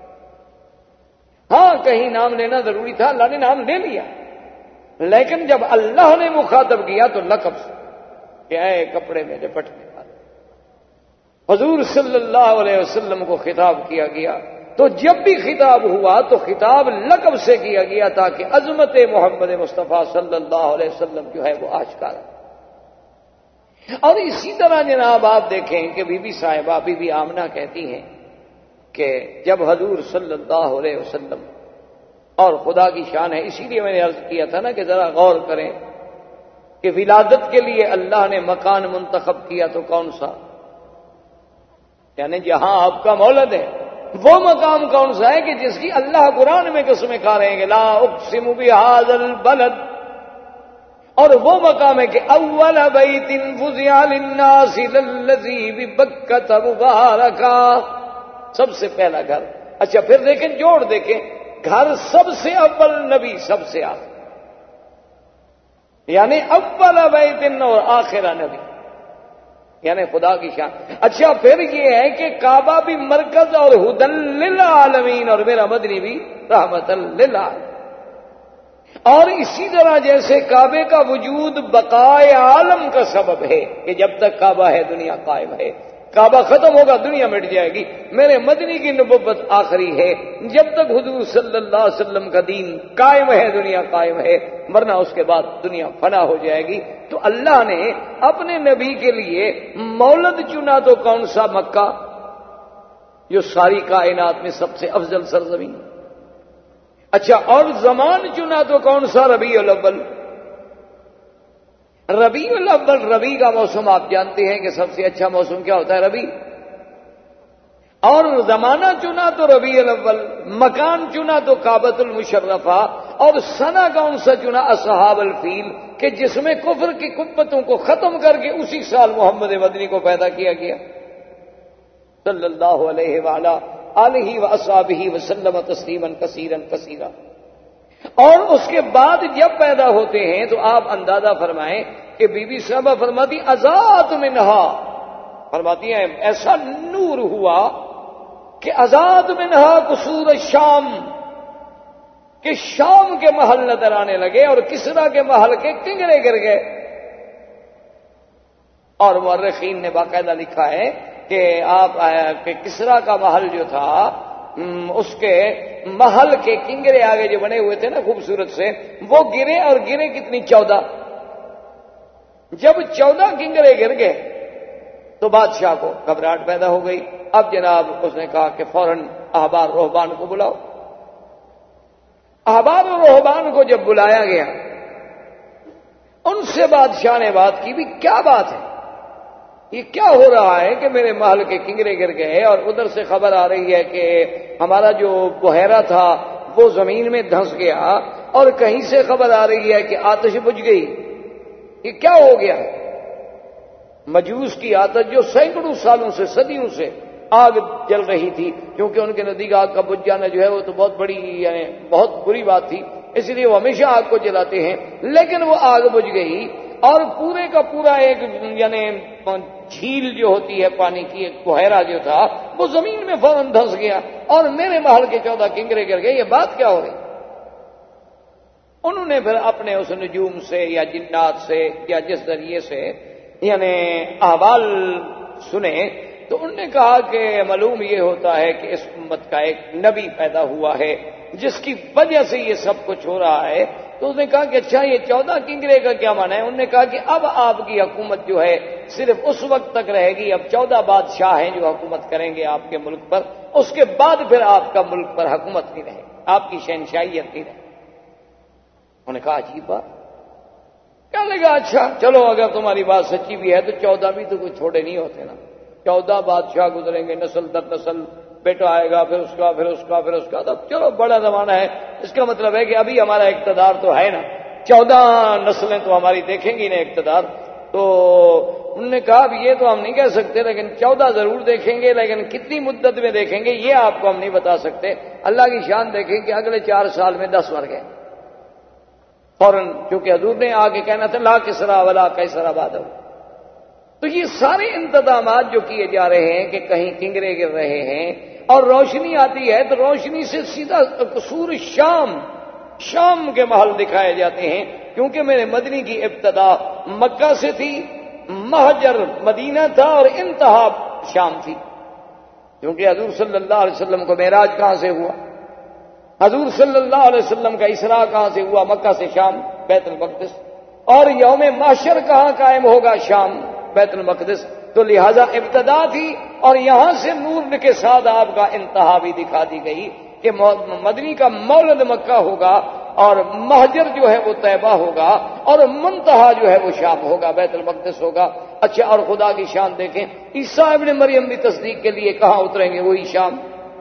ہاں کہیں نام لینا ضروری تھا، اللہ نے نام لے لیا، لیکن جب اللہ نے مخاطب کیا تو لقب سے کہ اے کپڑے میں لپٹنے والے. حضور صلی اللہ علیہ وسلم کو خطاب کیا گیا تو جب بھی خطاب ہوا تو خطاب لقب سے کیا گیا تاکہ عظمت محمد مصطفیٰ صلی اللہ علیہ وسلم جو ہے وہ آشکار. اور اسی طرح جناب آپ دیکھیں کہ بی بی صاحبہ بی بی آمنہ کہتی ہیں کہ جب حضور صلی اللہ علیہ وسلم اور خدا کی شان ہے. اسی لیے میں نے عرض کیا تھا نا کہ ذرا غور کریں کہ ولادت کے لیے اللہ نے مکان منتخب کیا تو کون سا؟ یعنی جہاں آپ کا مولد ہے وہ مقام کون سا ہے کہ جس کی اللہ قرآن میں قسمیں کھا رہے ہیں کہ لا اقسم بہذا البلد، اور وہ مقام ہے کہ اول بیت وضع للناس للذی ببکۃ مبارکا، سب سے پہلا گھر. اچھا پھر دیکھیں جوڑ دیکھیں، گھر سب سے اول، نبی سب سے آخر، یعنی اول بیت اور آخرہ نبی، یعنی خدا کی شان. اچھا پھر یہ ہے کہ کعبہ بھی مرکز اور ہدی للعالمین، اور میرا مدنی بھی رحمت للعالمین. اور اسی طرح جیسے کعبے کا وجود بقائے عالم کا سبب ہے کہ جب تک کعبہ ہے دنیا قائم ہے، کعبہ ختم ہوگا دنیا مٹ جائے گی. میرے مدنی کی نبوت آخری ہے، جب تک حضور صلی اللہ علیہ وسلم کا دین قائم ہے دنیا قائم ہے، ورنہ اس کے بعد دنیا فنا ہو جائے گی. تو اللہ نے اپنے نبی کے لیے مولد چنا تو کون سا؟ مکہ، جو ساری کائنات میں سب سے افضل سرزمین. اچھا اور زمان چنا تو کون سا؟ ربیع الاول. ربیع الاول، ربیع کا موسم آپ جانتے ہیں کہ سب سے اچھا موسم کیا ہوتا ہے؟ ربیع. اور زمانہ چنا تو ربیع الاول، مکان چنا تو کعبۃ المشرفہ، اور سنہ کون سا چنا؟ اصحاب الفیل، کہ جس میں کفر کی قوتوں کو ختم کر کے اسی سال محمد مدنی کو پیدا کیا گیا صلی اللہ علیہ وآلہ آلہ واصحابہ وسلم تسلیما کثیرا کثیرا. اور اس کے بعد جب پیدا ہوتے ہیں تو آپ اندازہ فرمائیں کہ بی بی صاحبہ فرماتی آزاد منہا، فرماتی ہیں ایسا نور ہوا کہ آزاد منہا قصور الشام، کہ شام کے محل نظر آنے لگے اور کسرا کے محل کے کنگرے گر گئے. اور مورخین نے باقاعدہ لکھا ہے کہ آپ کہ کسرا کا محل جو تھا اس کے محل کے کنگرے آگے جو بنے ہوئے تھے نا خوبصورت سے، وہ گرے، اور گرے کتنی؟ چودہ. جب چودہ کنگرے گر گئے تو بادشاہ کو گھبراہٹ پیدا ہو گئی. اب جناب اس نے کہا کہ فوراً احبار رہبان کو بلاؤ. احبار و رہبان کو جب بلایا گیا، ان سے بادشاہ نے بات کی، بھی کیا بات ہے، یہ کیا ہو رہا ہے کہ میرے محل کے کنگرے گر گئے، اور ادھر سے خبر آ رہی ہے کہ ہمارا جو بحیرہ تھا وہ زمین میں دھنس گیا، اور کہیں سے خبر آ رہی ہے کہ آتش بجھ گئی. یہ کیا ہو گیا؟ مجوس کی آتش جو سینکڑوں سالوں سے، صدیوں سے آگ جل رہی تھی، کیونکہ ان کے نزدیک آگ کا بجھ جانا جو ہے وہ تو بہت بڑی یعنی بہت بری بات تھی، اس لیے وہ ہمیشہ آگ کو جلاتے ہیں. لیکن وہ آگ بجھ گئی، اور پورے کا پورا ایک یعنی جھیل جو ہوتی ہے پانی کی، ایک بحیرہ جو تھا وہ زمین میں فوراً دھنس گیا، اور میرے محل کے چودہ کنگرے گر گئے. یہ بات کیا ہو رہی؟ انہوں نے پھر اپنے اس نجوم سے یا جنات سے یا جس ذریعے سے یعنی احوال سنے، تو انہوں نے کہا کہ معلوم یہ ہوتا ہے کہ اس امت کا ایک نبی پیدا ہوا ہے جس کی وجہ سے یہ سب کچھ ہو رہا ہے. تو اس نے کہا کہ اچھا یہ چودہ کنگرے کا کیا معنی ہے؟ انہوں نے کہا کہ اب آپ کی حکومت جو ہے صرف اس وقت تک رہے گی، اب چودہ بادشاہ ہیں جو حکومت کریں گے آپ کے ملک پر، اس کے بعد پھر آپ کا ملک پر حکومت نہیں رہے، آپ کی شہنشاہیت نہیں رہے. انہوں نے کہا عجیب بات. کیا لگا اچھا چلو اگر تمہاری بات سچی بھی ہے تو چودہ بھی تو کوئی تھوڑے نہیں ہوتے نا، چودہ بادشاہ گزریں گے نسل در نسل، بیٹا آئے گا پھر اس کا پھر اس کا پھر اس کا، تب چلو بڑا زمانہ ہے. اس کا مطلب ہے کہ ابھی ہمارا اقتدار تو ہے نا، چودہ نسلیں تو ہماری دیکھیں گی نا اقتدار. تو انہوں نے کہا اب یہ تو ہم نہیں کہہ سکتے، لیکن چودہ ضرور دیکھیں گے، لیکن کتنی مدت میں دیکھیں گے یہ آپ کو ہم نہیں بتا سکتے. اللہ کی شان دیکھیں کہ اگلے چار سال میں دس مر گئے فوراً، کیونکہ حضور نے آگے کہنا تھا لا کسرا ولا قیصر بعدہ. تو یہ سارے انتظامات جو کیے جا رہے ہیں کہ کہیں کنگرے گر رہے ہیں اور روشنی آتی ہے تو روشنی سے سیدھا قصور شام، شام کے محل دکھائے جاتے ہیں، کیونکہ میرے مدنی کی ابتدا مکہ سے تھی، مہجر مدینہ تھا، اور انتہا شام تھی. کیونکہ حضور صلی اللہ علیہ وسلم کو معراج کہاں سے ہوا؟ حضور صلی اللہ علیہ وسلم کا اسراء کہاں سے ہوا؟ مکہ سے شام، بیت المقدس. اور یوم محشر کہاں قائم ہوگا؟ شام، بیت المقدس. تو لہذا ابتدا تھی، اور یہاں سے نور کے ساتھ آپ کا انتہا بھی دکھا دی گئی. کہ مدنی کا مولد مکہ ہوگا اور مہجر جو ہے وہ طیبہ ہوگا اور منتہا جو ہے وہ شام ہوگا، بیت المقدس ہوگا۔ اچھا، اور خدا کی شان دیکھیں، عیسیٰ ابن مریم بھی تصدیق کے لیے کہاں اتریں گے؟ وہی شام۔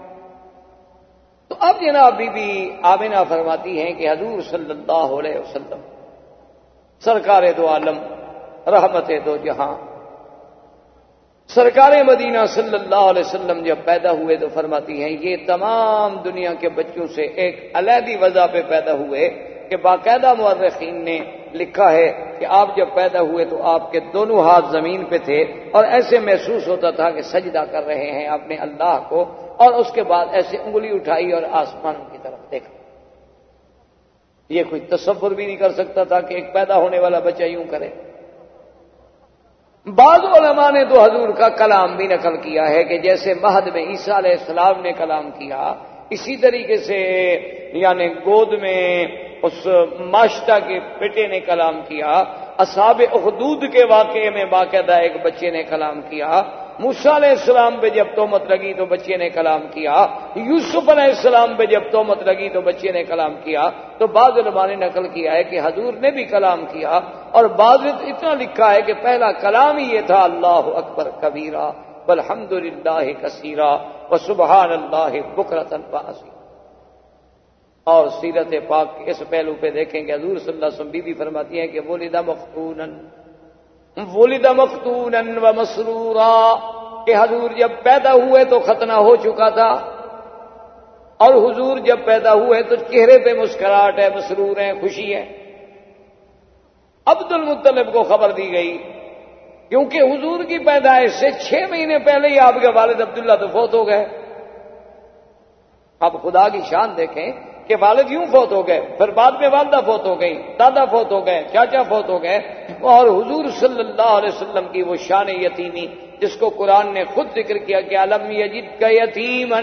تو اب جناب بی بی آمنہ فرماتی ہیں کہ حضور صلی اللہ علیہ وسلم سرکار دو عالم، رحمت دو جہاں، سرکار مدینہ صلی اللہ علیہ وسلم جب پیدا ہوئے تو فرماتی ہیں یہ تمام دنیا کے بچوں سے ایک علیحدی وجہ پہ پیدا ہوئے کہ باقاعدہ مورخین نے لکھا ہے کہ آپ جب پیدا ہوئے تو آپ کے دونوں ہاتھ زمین پہ تھے اور ایسے محسوس ہوتا تھا کہ سجدہ کر رہے ہیں اپنے اللہ کو، اور اس کے بعد ایسے انگلی اٹھائی اور آسمانوں کی طرف دیکھا۔ یہ کوئی تصور بھی نہیں کر سکتا تھا کہ ایک پیدا ہونے والا بچہ یوں کرے۔ بعض علماء نے تو حضور کا کلام بھی نقل کیا ہے کہ جیسے مہد میں عیسیٰ علیہ السلام نے کلام کیا، اسی طریقے سے یعنی گود میں اس ماشتہ کے بیٹے نے کلام کیا، اصحاب اخدود کے واقعے میں باقاعدہ ایک بچے نے کلام کیا، موسیٰ علیہ السلام پہ جب تہمت لگی تو بچے نے کلام کیا، یوسف علیہ السلام پہ جب تہمت لگی تو بچے نے کلام کیا۔ تو بعض علماء نے نقل کیا ہے کہ حضور نے بھی کلام کیا، اور بعض اتنا لکھا ہے کہ پہلا کلام ہی یہ تھا اللہ اکبر کبیرہ والحمد للہ کثیرہ وسبحان اللہ بکرۃ واصیلا۔ اور سیرت پاک کے اس پہلو پہ دیکھیں کہ حضور صلی اللہ علیہ وسلم بی بی فرماتی ہیں کہ ولد مختونا ولد مختونا ومسرورا، کہ حضور جب پیدا ہوئے تو ختنہ ہو چکا تھا، اور حضور جب پیدا ہوئے تو چہرے پہ مسکراہٹ ہے، مسرور ہیں، خوشی ہے۔ عبد المطلب کو خبر دی گئی کیونکہ حضور کی پیدائش سے چھ مہینے پہلے ہی آپ کے والد عبداللہ تو فوت ہو گئے۔ اب خدا کی شان دیکھیں کہ والد یوں فوت ہو گئے، پھر بعد میں والدہ فوت ہو گئی، دادا فوت ہو گئے، چاچا فوت ہو گئے، اور حضور صلی اللہ علیہ وسلم کی وہ شان یتیمی جس کو قرآن نے خود ذکر کیا کہ الم یجدک یتیما،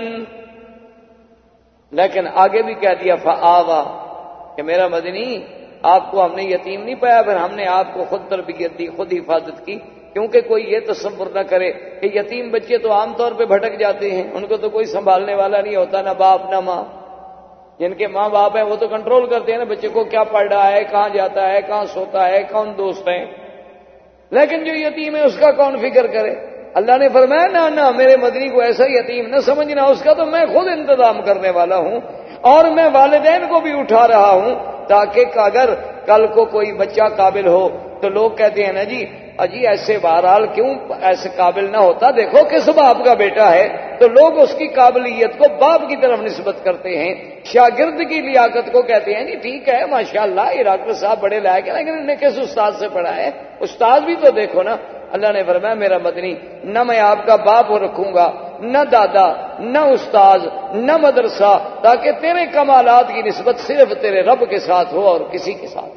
لیکن آگے بھی کہہ دیا فآوا، کہ میرا مدنی آپ کو ہم نے یتیم نہیں پایا، پھر ہم نے آپ کو خود تربیت دی، خود حفاظت کی۔ کیونکہ کوئی یہ تصور نہ کرے کہ یتیم بچے تو عام طور پہ بھٹک جاتے ہیں، ان کو تو کوئی سنبھالنے والا نہیں ہوتا، نہ باپ نہ ماں۔ جن کے ماں باپ ہیں وہ تو کنٹرول کرتے ہیں نا بچے کو، کیا پڑھ رہا ہے، کہاں جاتا ہے، کہاں سوتا ہے، کون دوست ہیں، لیکن جو یتیم ہے اس کا کون فکر کرے؟ اللہ نے فرمایا نہ نہ میرے مدنی کو ایسا یتیم نہ سمجھنا، اس کا تو میں خود انتظام کرنے والا ہوں، اور میں والدین کو بھی اٹھا رہا ہوں تاکہ اگر کل کو کوئی بچہ قابل ہو تو لوگ کہتے ہیں نا جی اجی ایسے بہرحال کیوں ایسے قابل نہ ہوتا، دیکھو کس باپ کا بیٹا ہے، تو لوگ اس کی قابلیت کو باپ کی طرف نسبت کرتے ہیں، شاگرد کی لیاقت کو کہتے ہیں جی ٹھیک ہے ماشاءاللہ یہ ڈاکٹر صاحب بڑے لائق ہیں، لیکن انہوں نے کس استاد سے پڑھا ہے؟ استاد بھی تو دیکھو نا۔ اللہ نے فرمایا میرا مدنی نہ میں آپ کا باپ رکھوں گا، نہ دادا، نہ استاد، نہ مدرسہ، تاکہ تیرے کمالات کی نسبت صرف تیرے رب کے ساتھ ہو اور کسی کے ساتھ،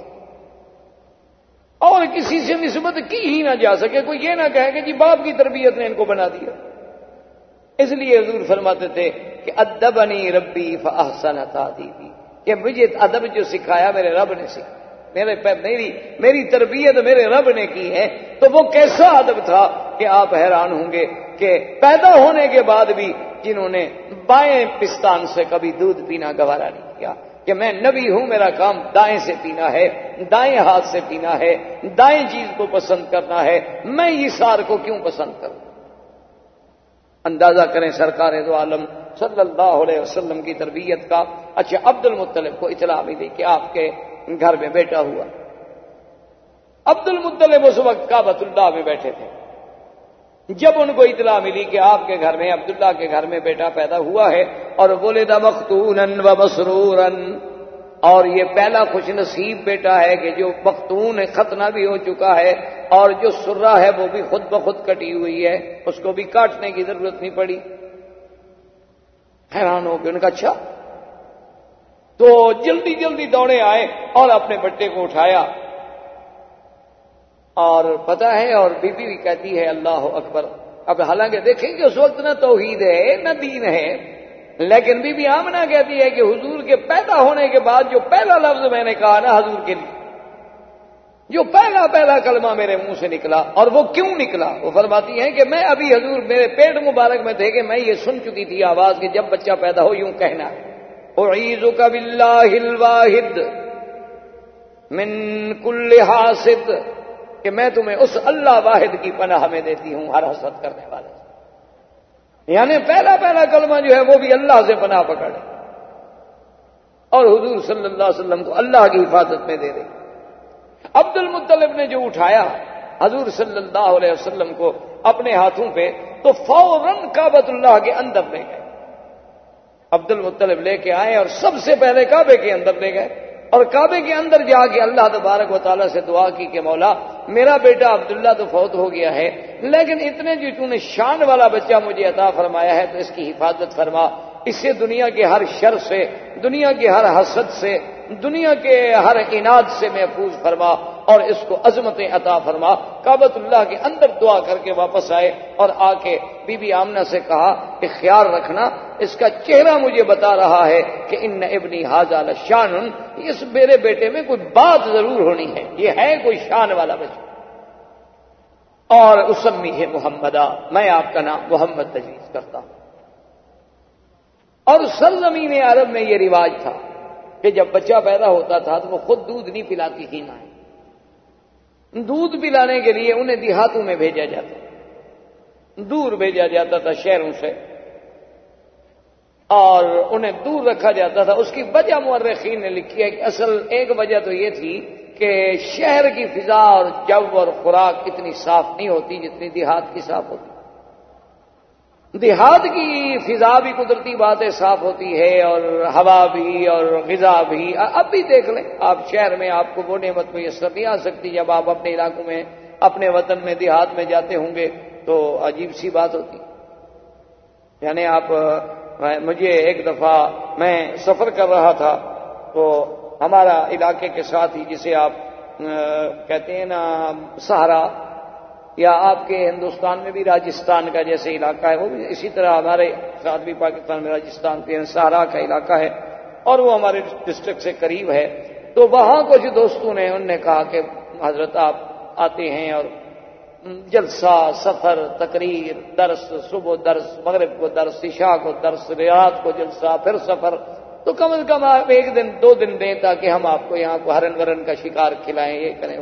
اور کسی سے نسبت کی ہی نہ جا سکے۔ کوئی یہ نہ کہے کہ جی باپ کی تربیت نے ان کو بنا دیا۔ اس لیے حضور فرماتے تھے کہ ادبنی ربی فاحسن تادیبی، کہ مجھے ادب جو سکھایا میرے رب نے سکھایا، میرے میری میری تربیت میرے رب نے کی ہے۔ تو وہ کیسا ادب تھا کہ آپ حیران ہوں گے کہ پیدا ہونے کے بعد بھی جنہوں نے بائیں پستان سے کبھی دودھ پینا گوارا نہیں کیا، کہ میں نبی ہوں، میرا کام دائیں سے پینا ہے، دائیں ہاتھ سے پینا ہے، دائیں چیز کو پسند کرنا ہے، میں یسار کو کیوں پسند کروں؟ اندازہ کریں سرکار دو عالم صلی اللہ علیہ وسلم کی تربیت کا۔ اچھا، عبد المطلب کو اطلاع ملی کہ آپ کے گھر میں بیٹا ہوا۔ عبد المطلب اس وقت کعبۃ اللہ میں بیٹھے تھے، جب ان کو اطلاع ملی کہ آپ کے گھر میں عبداللہ کے گھر میں بیٹا پیدا ہوا ہے، اور ولد مختونا ومسرورا، اور یہ پہلا خوش نصیب بیٹا ہے کہ جو مختون ہے، ختنہ بھی ہو چکا ہے، اور جو سرہ ہے وہ بھی خود بخود کٹی ہوئی ہے، اس کو بھی کاٹنے کی ضرورت نہیں پڑی۔ حیران ہو گئے، ان کا اچھا، تو جلدی جلدی دوڑے آئے اور اپنے بیٹے کو اٹھایا، اور پتہ ہے، اور بی بی بھی کہتی ہے اللہ اکبر۔ اب حالانکہ دیکھیں کہ اس وقت نہ توحید ہے نہ دین ہے، لیکن بی بی آمنہ کہتی ہے کہ حضور کے پیدا ہونے کے بعد جو پہلا لفظ میں نے کہا نا حضور کے لیے، جو پہلا پہلا کلمہ میرے منہ سے نکلا، اور وہ کیوں نکلا؟ وہ فرماتی ہیں کہ میں ابھی حضور میرے پیٹ مبارک میں تھے کہ میں یہ سن چکی تھی آواز کہ جب بچہ پیدا ہو یوں کہنا ہے، اعیذک باللہ الواحد من کل حاسد، کہ میں تمہیں اس اللہ واحد کی پناہ میں دیتی ہوں ہر حسد کرنے والے سے۔ یعنی پہلا پہلا کلمہ جو ہے وہ بھی اللہ سے پناہ پکڑے، اور حضور صلی اللہ علیہ وسلم کو اللہ کی حفاظت میں دے رہی۔ عبد المطلب نے جو اٹھایا حضور صلی اللہ علیہ وسلم کو اپنے ہاتھوں پہ، تو فوراً کعبۃ اللہ کے اندر لے گئے۔ عبد المطلب لے کے آئے اور سب سے پہلے کعبے کے اندر لے گئے، اور کعبے کے اندر جا کے اللہ تبارک و تعالیٰ سے دعا کی کہ مولا میرا بیٹا عبداللہ تو فوت ہو گیا ہے، لیکن اتنے جو تو نے شان والا بچہ مجھے عطا فرمایا ہے تو اس کی حفاظت فرما، اس سے دنیا کے ہر شر سے، دنیا کے ہر حسد سے، دنیا کے ہر عناد سے محفوظ فرما، اور اس کو عظمتیں عطا فرما۔ کعبۃ اللہ کے اندر دعا کر کے واپس آئے، اور آ کے بی بی آمنہ سے کہا کہ خیال رکھنا، اس کا چہرہ مجھے بتا رہا ہے کہ ان ابنی ھذا لشان، اس میرے بیٹے میں کوئی بات ضرور ہونی ہے، یہ ہے کوئی شان والا بچہ۔ اور اسمیہ محمدا، میں آپ کا نام محمد تجویز کرتا ہوں۔ اور سرزمین عرب میں یہ رواج تھا کہ جب بچہ پیدا ہوتا تھا تو وہ خود دودھ نہیں پلاتی تھی مائیں، دودھ پلانے کے لیے انہیں دیہاتوں میں بھیجا جاتا، دور بھیجا جاتا تھا شہروں سے، اور انہیں دور رکھا جاتا تھا۔ اس کی وجہ مورخین نے لکھی ہے کہ اصل ایک وجہ تو یہ تھی کہ شہر کی فضا اور جو اور خوراک اتنی صاف نہیں ہوتی جتنی دیہات کی صاف ہوتی۔ دیہات کی فضا بھی قدرتی باتیں صاف ہوتی ہے، اور ہوا بھی اور غذا بھی۔ اب بھی دیکھ لیں آپ، شہر میں آپ کو وہ نعمت میسر نہیں آ سکتی، جب آپ اپنے علاقوں میں، اپنے وطن میں، دیہات میں جاتے ہوں گے تو عجیب سی بات ہوتی۔ یعنی آپ، مجھے ایک دفعہ میں سفر کر رہا تھا تو ہمارا علاقے کے ساتھ ہی، جسے آپ کہتے ہیں نا سہارا، یا آپ کے ہندوستان میں بھی راجستھان کا جیسے علاقہ ہے، وہ بھی اسی طرح ہمارے ساتھ بھی پاکستان میں راجستھان کے سہارا کا علاقہ ہے، اور وہ ہمارے ڈسٹرکٹ سے قریب ہے۔ تو وہاں کچھ دوستوں نے انہوں نے کہا کہ حضرت آپ آتے ہیں اور جلسہ، سفر، تقریر، درس، صبح درس، مغرب کو درس، عشاء کو درس، رات کو جلسہ، پھر سفر، تو کم از کم آپ ایک دن دو دن دیں تاکہ ہم آپ کو یہاں کو ہرن ورن کا شکار کھلائیں، یہ کریں وہ۔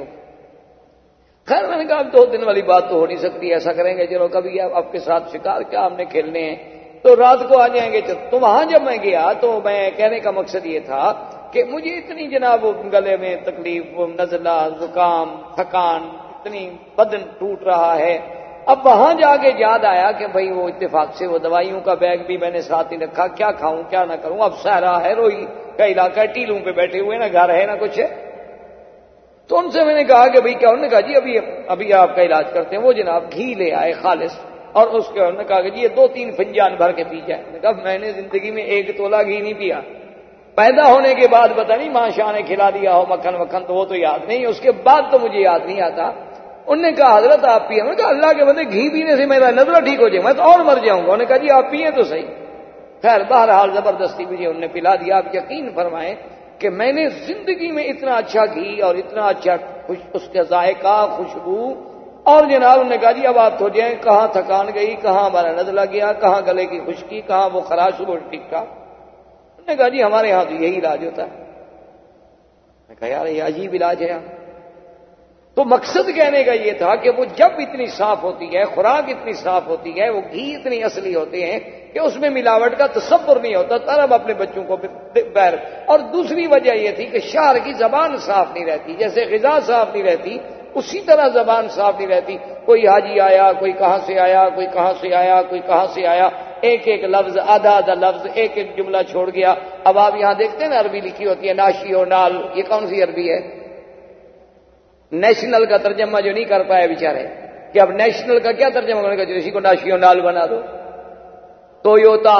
خیر میں نے کہا دو دن والی بات تو ہو نہیں سکتی، ایسا کریں گے چلو کبھی آپ کے ساتھ شکار کیا ہم نے کھیلنے ہیں، تو رات کو آ جائیں گے۔ تو وہاں جب میں گیا تو میں کہنے کا مقصد یہ تھا کہ مجھے اتنی جناب گلے میں تکلیف، نزلہ، زکام، تھکان، اتنی بدن ٹوٹ رہا ہے۔ اب وہاں جا کے یاد آیا کہ بھئی وہ اتفاق سے وہ دوائیوں کا بیگ بھی میں نے ساتھ ہی رکھا، کیا کھاؤں کیا نہ کروں۔ اب صحرا ہے، روئی کا علاقہ ہے، ٹیلوں پہ بیٹھے ہوئے، نہ گھر ہے نہ کچھ ہے۔ تو ان سے میں نے کہا کہ بھئی کیا؟ انہوں نے کہا جی ابھی ابھی آپ کا علاج کرتے ہیں۔ وہ جناب گھی لے آئے خالص، اور اس کے انہوں نے کہا کہ جی یہ دو تین فنجان بھر کے پی جائے۔ میں نے کہا میں نے زندگی میں ایک تولا گھی نہیں پیا، پیدا ہونے کے بعد پتہ نہیں ماں شاہ نے کھلا دیا ہو مکھن وکھن، تو وہ تو یاد نہیں، اس کے بعد تو مجھے یاد نہیں آتا۔ انہوں نے کہا حضرت آپ پیے۔ میں نے کہا اللہ کے بندے گھی پینے سے میرا نظرہ ٹھیک ہو جائے، میں تو اور مر جاؤں گا۔ انہوں نے کہا جی آپ پیے تو صحیح۔ خیر بہرحال زبردستی مجھے انہوں نے پلا دیا۔ آپ یقین فرمائیں کہ میں نے زندگی میں اتنا اچھا گھی اور اتنا اچھا خوش اس کا ذائقہ، خوشبو، اور جناب انہوں نے کہا جی اب آپ ہو جائیں، کہاں تھکان گئی، کہاں ہمارا نزلہ گیا، کہاں گلے کی خشکی، کہاں وہ خراش وہ ٹھیک ٹھاک۔ انہوں نے کہا جی ہمارے یہاں تو یہی علاج ہوتا ہے۔ میں کہا یار یہ عجیب علاج ہے۔ تو مقصد کہنے کا یہ تھا کہ وہ جب اتنی صاف ہوتی ہے، خوراک اتنی صاف ہوتی ہے، وہ گھی اتنی اصلی ہوتے ہیں کہ اس میں ملاوٹ کا تصور نہیں ہوتا، طرب اپنے بچوں کو بیر۔ اور دوسری وجہ یہ تھی کہ شہر کی زبان صاف نہیں رہتی، جیسے غذا صاف نہیں رہتی اسی طرح زبان صاف نہیں رہتی۔ کوئی حاجی آیا، کوئی کہاں سے آیا، کوئی کہاں سے آیا، کوئی کہاں سے آیا، ایک ایک لفظ، آدھا آدھا لفظ، ایک ایک جملہ چھوڑ گیا۔ اب آپ یہاں دیکھتے ہیں نا عربی لکھی ہوتی ہے ناشی و نال، یہ کون سی عربی ہے؟ نیشنل کا ترجمہ جو نہیں کر پائے بیچارے کہ اب نیشنل کا کیا ترجمہ کرنے کا، جو اسی کو ناشی و نال بنا دو، تویوتا،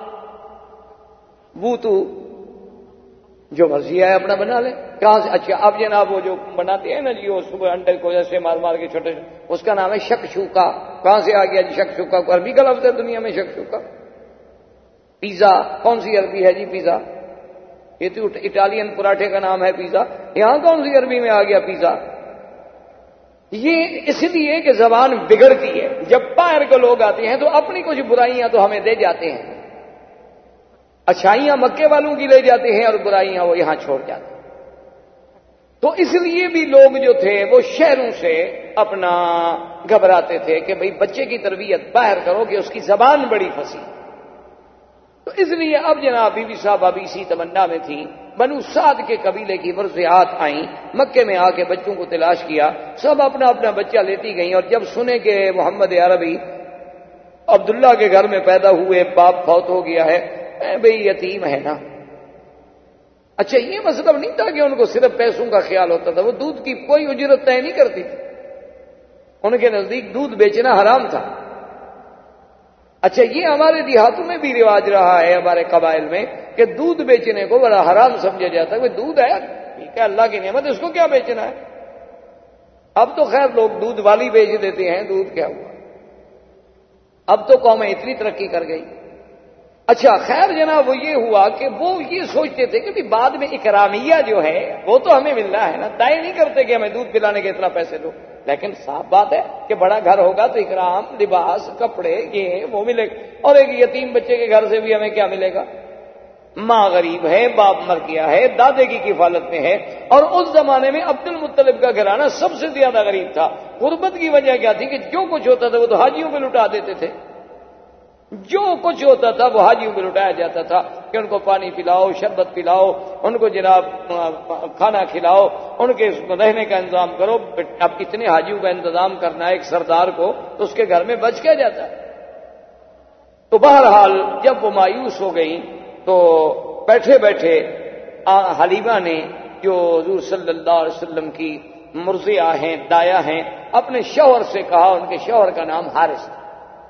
ووتو، جو مرضی ہے اپنا بنا لے، کہاں سے؟ اچھا اب جناب وہ جو بناتے ہیں نا جی وہ صبح انڈے کو جیسے مار مار کے چھوٹے، اس کا نام ہے شکشوکا۔ کہاں سے آ گیا جی شکشوکا؟ کو عربی کا لفظ ہے دنیا میں شکشوکا۔ پیزا کون سی عربی ہے جی پیزا؟ یہ تو اٹالین پراٹھے کا نام ہے پیزا، یہاں کون سی عربی میں آ گیا پیزا؟ یہ اس لیے کہ زبان بگڑتی ہے، جب باہر کے لوگ آتے ہیں تو اپنی کچھ برائیاں تو ہمیں دے جاتے ہیں۔ اچھائیاں مکے والوں کی لے جاتے ہیں اور برائیاں وہ یہاں چھوڑ جاتے ہیں۔ تو اس لیے بھی لوگ جو تھے وہ شہروں سے اپنا گھبراتے تھے کہ بھئی بچے کی تربیت باہر کرو کہ اس کی زبان بڑی فصیح۔ تو اس لیے اب جناب بی بی صاحب ابھی اسی تمنا میں تھی، بنو سعد کے قبیلے کی مرضعات آئیں، مکے میں آ کے بچوں کو تلاش کیا، سب اپنا اپنا بچہ لیتی گئیں، اور جب سنے کہ محمد عربی عبداللہ کے گھر میں پیدا ہوئے، باپ فوت ہو گیا ہے، بھئی یتیم ہے نا۔ اچھا یہ مطلب نہیں تھا کہ ان کو صرف پیسوں کا خیال ہوتا تھا، وہ دودھ کی کوئی اجرت طے نہیں کرتی تھی، ان کے نزدیک دودھ بیچنا حرام تھا۔ اچھا یہ ہمارے دیہاتوں میں بھی رواج رہا ہے، ہمارے قبائل میں، کہ دودھ بیچنے کو بڑا حرام سمجھا جاتا ہے۔ دودھ ہے ٹھیک ہے، اللہ کی نعمت، اس کو کیا بیچنا ہے؟ اب تو خیر لوگ دودھ والی بیچ دیتے ہیں، دودھ کیا ہوا، اب تو قومیں اتنی ترقی کر گئی۔ اچھا خیر جناب وہ یہ ہوا کہ وہ یہ سوچتے تھے کہ بعد میں اکرامیہ جو ہے وہ تو ہمیں ملنا ہے نا، طے نہیں کرتے کہ ہمیں دودھ پلانے کے اتنا پیسے دو، لیکن صاف بات ہے کہ بڑا گھر ہوگا تو اکرام، لباس، کپڑے یہ وہ ملے گا، اور ایک یتیم بچے کے گھر سے بھی ہمیں کیا ملے گا؟ ماں غریب ہے، باپ مر گیا ہے، دادے کی کفالت میں ہے، اور اس زمانے میں عبد المطلب کا گھرانہ سب سے زیادہ غریب تھا۔ غربت کی وجہ کیا تھی کہ جو کچھ ہوتا تھا وہ تو حاجیوں پہ لٹا دیتے تھے، جو کچھ ہوتا تھا وہ حاجیوں پہ لٹایا جاتا تھا کہ ان کو پانی پلاؤ، شربت پلاؤ، ان کو جناب کھانا کھلاؤ، ان کے رہنے کا انتظام کرو۔ اب اتنے حاجیوں کا انتظام کرنا ہے ایک سردار کو، تو اس کے گھر میں بچ کیا جاتا ہے؟ تو بہرحال جب وہ مایوس ہو گئی تو بیٹھے بیٹھے حلیمہ نے جو حضور صلی اللہ علیہ وسلم کی مرضعہ ہیں، دایا ہیں، اپنے شوہر سے کہا، ان کے شوہر کا نام حارث تھا،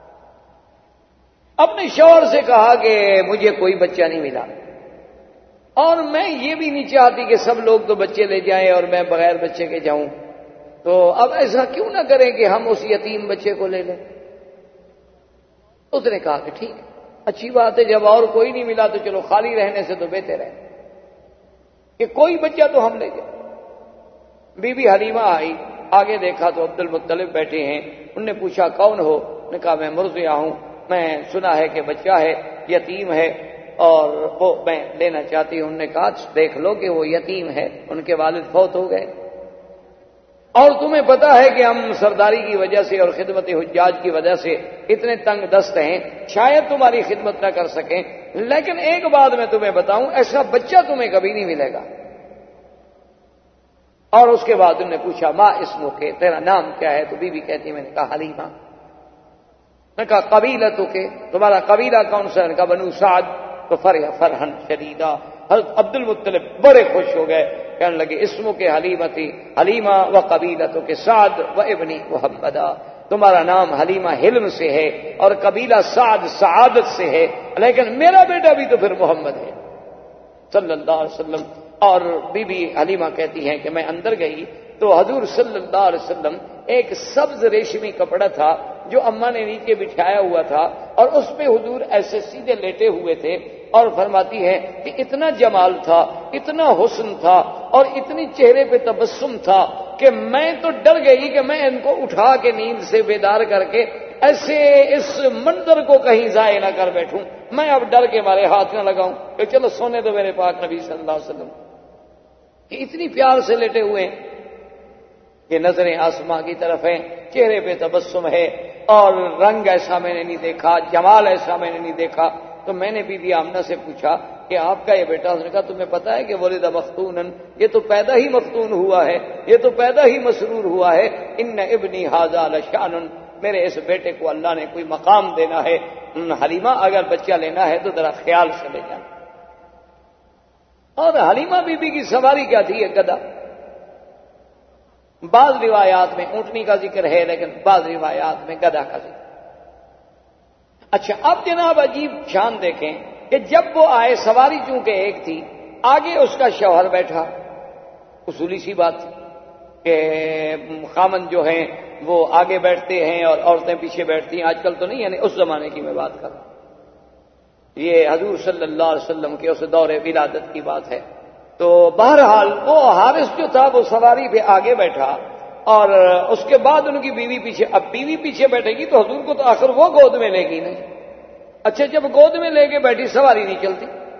اپنے شوہر سے کہا کہ مجھے کوئی بچہ نہیں ملا، اور میں یہ بھی نہیں چاہتی کہ سب لوگ تو بچے لے جائیں اور میں بغیر بچے کے جاؤں، تو اب ایسا کیوں نہ کریں کہ ہم اس یتیم بچے کو لے لیں۔ اس نے کہا کہ ٹھیک ہے، اچھی بات ہے، جب اور کوئی نہیں ملا تو چلو خالی رہنے سے تو بہتر ہے کہ کوئی بچہ تو ہم لے جائیں۔ بی بی حلیمہ آئی، آگے دیکھا تو عبد المطلب بیٹھے ہیں، انہوں نے پوچھا کون ہو؟ نے کہا میں مرضعہ ہوں، میں سنا ہے کہ بچہ ہے، یتیم ہے، اور وہ میں لینا چاہتی ہوں۔ انہوں نے کہا دیکھ لو کہ وہ یتیم ہے، ان کے والد فوت ہو گئے، اور تمہیں پتا ہے کہ ہم سرداری کی وجہ سے اور خدمت حجاج کی وجہ سے اتنے تنگ دست ہیں، شاید تمہاری خدمت نہ کر سکیں، لیکن ایک بات میں تمہیں بتاؤں، ایسا بچہ تمہیں کبھی نہیں ملے گا۔ اور اس کے بعد انہوں نے پوچھا ماں اسمو کے، تیرا نام کیا ہے؟ تو بی بی کہتی میں نے کہا حلیمہ۔ نے کہا قبیلہ تو کے، تمہارا قبیلہ کون سا؟ نے کہا بنو سعد۔ تو فرح فرحن شدیدہ، حضرت عبد المطلب بڑے خوش ہو گئے، کہنے لگے اسمو کے حلیمہ تھی، حلیمہ و قبیلہ تو کے سعد و ابنی محمدہ، تمہارا نام حلیمہ حلم سے ہے اور قبیلہ سعد سعادت سے ہے، لیکن میرا بیٹا بھی تو پھر محمد ہے صلی اللہ علیہ وسلم۔ اور بی بی حلیمہ کہتی ہیں کہ میں اندر گئی تو حضور صلی اللہ علیہ وسلم ایک سبز ریشمی کپڑا تھا جو اماں نے نیچے بچھایا ہوا تھا، اور اس پہ حضور ایسے سیدھے لیٹے ہوئے تھے، اور فرماتی ہے کہ اتنا جمال تھا، اتنا حسن تھا، اور اتنی چہرے پہ تبسم تھا کہ میں تو ڈر گئی کہ میں ان کو اٹھا کے نیند سے بیدار کر کے ایسے اس منظر کو کہیں ضائع نہ کر بیٹھوں، میں اب ڈر کے مارے ہاتھ نہ لگاؤں کہ چلو سونے دو میرے پاک نبی صلی اللہ علیہ وسلم، کہ اتنی پیار سے لیٹے ہوئے ہیں کہ نظریں آسماں کی طرف ہیں، چہرے پہ تبسم ہے، اور رنگ ایسا میں نے نہیں دیکھا، جمال ایسا میں نے نہیں دیکھا۔ تو میں نے بی بی آمنہ سے پوچھا کہ آپ کا یہ بیٹا؟ اس نے کہا تمہیں پتا ہے کہ ولد مفتونن، یہ تو پیدا ہی مفتون ہوا ہے، یہ تو پیدا ہی مسرور ہوا ہے، ان ابنی ھذا لشأن، میرے اس بیٹے کو اللہ نے کوئی مقام دینا ہے، حلیمہ اگر بچہ لینا ہے تو ذرا خیال سے لے جانا۔ اور حلیمہ بی بی کی سواری کیا تھی؟ ایک گدھا، بعض روایات میں اونٹنی کا ذکر ہے لیکن بعض روایات میں گدھا کا ذکر۔ اچھا اب جناب عجیب شان دیکھیں کہ جب وہ آئے، سواری چونکہ ایک تھی، آگے اس کا شوہر بیٹھا، اصولی سی بات تھی کہ خامن جو ہیں وہ آگے بیٹھتے ہیں اور عورتیں پیچھے بیٹھتی ہیں، آج کل تو نہیں، یعنی اس زمانے کی میں بات کر رہا ہوں، یہ حضور صلی اللہ علیہ وسلم کے اس دور ولادت کی بات ہے۔ تو بہرحال وہ حارث جو تھا وہ سواری پہ آگے بیٹھا، اور اس کے بعد ان کی بیوی پیچھے۔ اب بیوی پیچھے بیٹھے گی تو حضور کو تو آخر وہ گود میں لے گی نہیں۔ اچھا جب گود میں لے کے بیٹھی، سواری نہیں چلتی،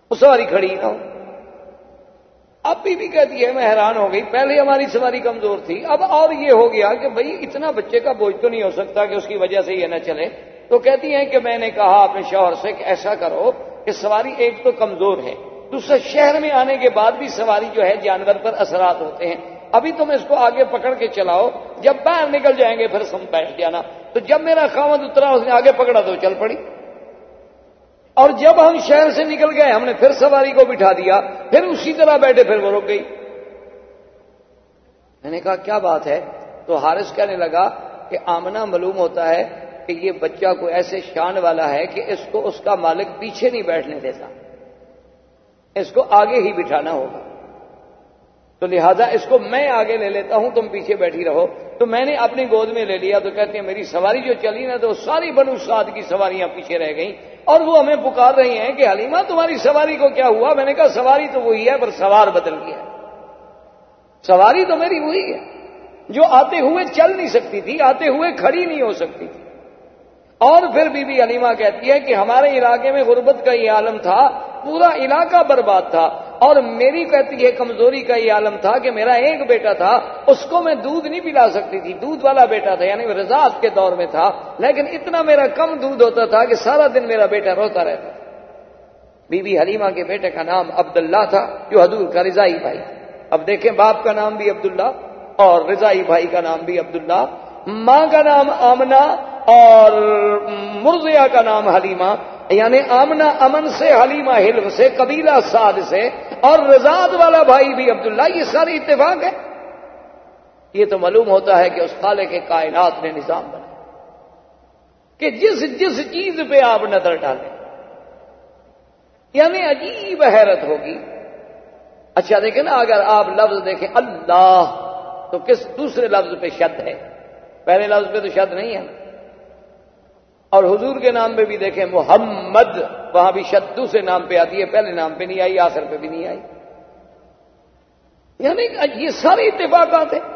وہ سواری کھڑی نہ ہو. اب بھی بھی کہتی ہے میں حیران ہو گئی، پہلے ہماری سواری کمزور تھی، اب اور یہ ہو گیا کہ بھئی اتنا بچے کا بوجھ تو نہیں ہو سکتا کہ اس کی وجہ سے یہ نہ چلے. تو کہتی ہیں کہ میں نے کہا اپنے شوہر سے کہ ایسا کرو کہ سواری ایک تو کمزور ہے، دوسرا شہر میں آنے کے بعد بھی سواری جو ہے جانور پر اثرات ہوتے ہیں، ابھی تم اس کو آگے پکڑ کے چلاؤ، جب باہر نکل جائیں گے پھر تم بیٹھ جانا. تو جب میرا خاوند اترا اس نے آگے پکڑا تو چل پڑی، اور جب ہم شہر سے نکل گئے ہم نے پھر سواری کو بٹھا دیا، پھر اسی طرح بیٹھے، پھر وہ رک گئی. میں نے کہا کیا بات ہے؟ تو حارث کہنے لگا کہ آمنہ معلوم ہوتا ہے کہ یہ بچہ کوئی ایسے شان والا ہے کہ اس کو اس کا مالک پیچھے نہیں بیٹھنے دیتا، اس کو آگے ہی بٹھانا ہوگا، تو لہذا اس کو میں آگے لے لیتا ہوں، تم پیچھے بیٹھی رہو. تو میں نے اپنی گود میں لے لیا. تو کہتے ہیں میری سواری جو چلی نا تو ساری بنو سعد کی سواریاں پیچھے رہ گئیں اور وہ ہمیں پکار رہی ہیں کہ حلیمہ تمہاری سواری کو کیا ہوا؟ میں نے کہا سواری تو وہی ہے پر سوار بدل گیا. سواری تو میری وہی ہے جو آتے ہوئے چل نہیں سکتی تھی، آتے ہوئے کھڑی نہیں ہو سکتی تھی. اور پھر بی بی حلیمہ کہتی ہے کہ ہمارے علاقے میں غربت کا یہ عالم تھا، پورا علاقہ برباد تھا، اور میری کہتی ہے کمزوری کا یہ عالم تھا کہ میرا ایک بیٹا تھا، اس کو میں دودھ نہیں پلا سکتی تھی، دودھ والا بیٹا تھا، یعنی رضاعت کے دور میں تھا، لیکن اتنا میرا کم دودھ ہوتا تھا کہ سارا دن میرا بیٹا روتا رہتا. بی بی حلیمہ کے بیٹے کا نام عبداللہ تھا جو حضور کا رضائی بھائی. اب دیکھیں باپ کا نام بھی عبداللہ اور رضائی بھائی کا نام بھی عبداللہ، ماں کا نام آمنہ اور مرضیہ کا نام حلیمہ، یعنی آمنہ امن سے، حلیمہ حلم سے، قبیلہ سعد سے، اور رضاعت والا بھائی بھی عبداللہ. یہ سارے اتفاق ہے. یہ تو معلوم ہوتا ہے کہ اس خالق کے کائنات نے نظام بنا کہ جس جس چیز پہ آپ نظر ڈالیں یعنی عجیب حیرت ہوگی. اچھا دیکھیں نا، اگر آپ لفظ دیکھیں اللہ تو کس دوسرے لفظ پہ شد ہے، پہلے لفظ پہ تو شد نہیں ہے. اور حضور کے نام پہ بھی دیکھیں محمد، وہاں بھی شد دوسرے نام پہ آتی ہے، پہلے نام پہ نہیں آئی، آخر پہ بھی نہیں آئی. یعنی یہ سارے اتفاقات ہیں.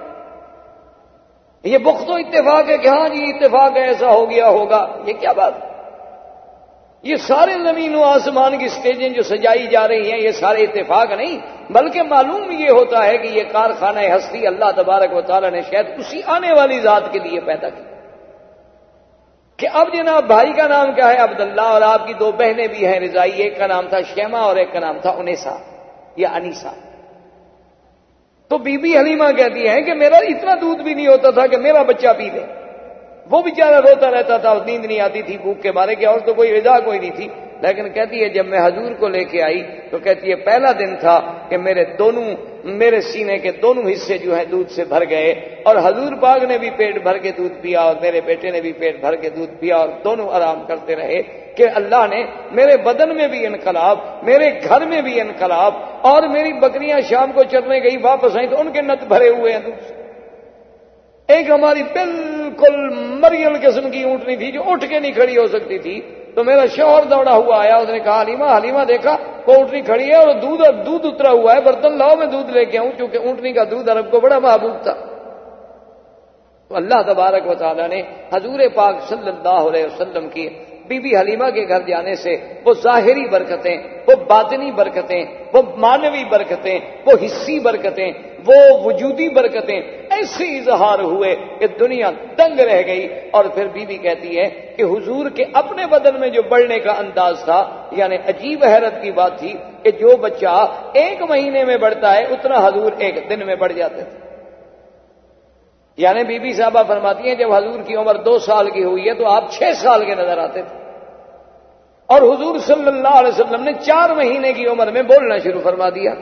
یہ بخت و اتفاق ہے کہ ہاں جی اتفاق ہے ایسا ہو گیا ہوگا، یہ کیا بات ہے؟ یہ سارے زمین و آسمان کی سٹیجیں جو سجائی جا رہی ہیں یہ سارے اتفاق نہیں، بلکہ معلوم یہ ہوتا ہے کہ یہ کارخانہ ہستی اللہ تبارک و تعالی نے شاید اسی آنے والی ذات کے لیے پیدا کی. کہ اب جناب بھائی کا نام کیا ہے؟ عبداللہ، اور آپ کی دو بہنیں بھی ہیں رضائی، ایک کا نام تھا شیمہ اور ایک کا نام تھا انیسا یا انیسا. تو بی بی حلیمہ کہتی ہیں کہ میرا اتنا دودھ بھی نہیں ہوتا تھا کہ میرا بچہ پی لے. وہ بیچارہ روتا رہتا تھا، نیند نہیں آتی تھی بھوک کے مارے، کہ اور تو کوئی غذا کوئی نہیں تھی. لیکن کہتی ہے جب میں حضور کو لے کے آئی تو کہتی ہے پہلا دن تھا کہ میرے دونوں میرے سینے کے دونوں حصے جو ہیں دودھ سے بھر گئے، اور حضور پاک نے بھی پیٹ بھر کے دودھ پیا اور میرے بیٹے نے بھی پیٹ بھر کے دودھ پیا، اور دونوں آرام کرتے رہے کہ اللہ نے میرے بدن میں بھی انقلاب، میرے گھر میں بھی انقلاب، اور میری بکریاں شام کو چرنے گئی واپس آئیں تو ان کے نت بھرے ہوئے ہیں دودھ سے. ایک ہماری بالکل مریل قسم کی اونٹنی تھی جو اٹھ کے نہیں کھڑی ہو سکتی تھی، تو میرا شوہر دوڑا ہوا آیا، اس نے کہا حلیمہ حلیمہ دیکھا وہ اونٹنی کھڑی ہے اور دودھ دودھ اترا ہوا ہے، برتن لاؤ میں دودھ لے کے آؤں، کیونکہ اونٹنی کا دودھ عرب کو بڑا محبوب تھا. تو اللہ تبارک و تعالیٰ نے حضور پاک صلی اللہ علیہ وسلم کی بی بی حلیمہ کے گھر جانے سے وہ ظاہری برکتیں، وہ باطنی برکتیں، وہ معنوی برکتیں، وہ حصی برکتیں، وہ وجودی برکتیں ایسے اظہار ہوئے کہ دنیا دنگ رہ گئی. اور پھر بی بی کہتی ہے کہ حضور کے اپنے بدن میں جو بڑھنے کا انداز تھا، یعنی عجیب حیرت کی بات تھی کہ جو بچہ ایک مہینے میں بڑھتا ہے اتنا حضور ایک دن میں بڑھ جاتے تھے. یعنی بی بی صاحبہ فرماتی ہیں جب حضور کی عمر دو سال کی ہوئی ہے تو آپ چھ سال کے نظر آتے تھے، اور حضور صلی اللہ علیہ وسلم نے چار مہینے کی عمر میں بولنا شروع فرما دیا.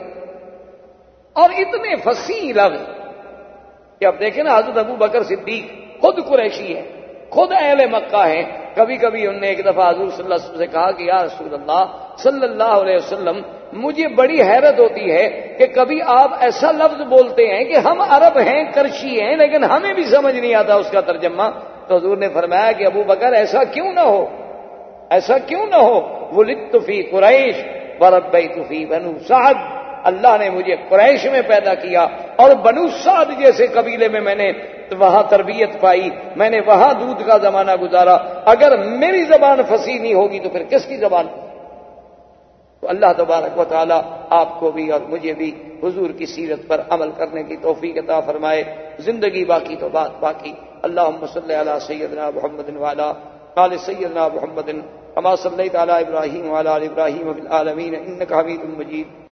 اور اتنے فصیح لفظ کہ اب دیکھیں نا، حضرت ابو بکر صدیق خود قریشی ہے، خود اہل مکہ ہیں. کبھی کبھی انہوں نے ایک دفعہ حضور صلی اللہ علیہ وسلم سے کہا کہ یا رسول اللہ صلی اللہ علیہ وسلم مجھے بڑی حیرت ہوتی ہے کہ کبھی آپ ایسا لفظ بولتے ہیں کہ ہم عرب ہیں، کرشی ہیں، لیکن ہمیں بھی سمجھ نہیں آتا اس کا ترجمہ. تو حضور نے فرمایا کہ ابو بکر ایسا کیوں نہ ہو، ایسا کیوں نہ ہو، ولدت فی قریش وربیت فی بنو سعد، اللہ نے مجھے قریش میں پیدا کیا اور بنو سعد جیسے قبیلے میں میں نے وہاں تربیت پائی، میں نے وہاں دودھ کا زمانہ گزارا. اگر میری زبان فصیح نہیں ہوگی تو پھر کس کی زبان؟ تو اللہ تبارک و تعالیٰ آپ کو بھی اور مجھے بھی حضور کی سیرت پر عمل کرنے کی توفیق عطا فرمائے. زندگی باقی تو بات باقی. اللہم صلی علی سیدنا محمد وعلی آل سیدنا محمد کما صلیت علی ابراہیم وعلی آل ابراہیم فی العالمین انک حمید مجید.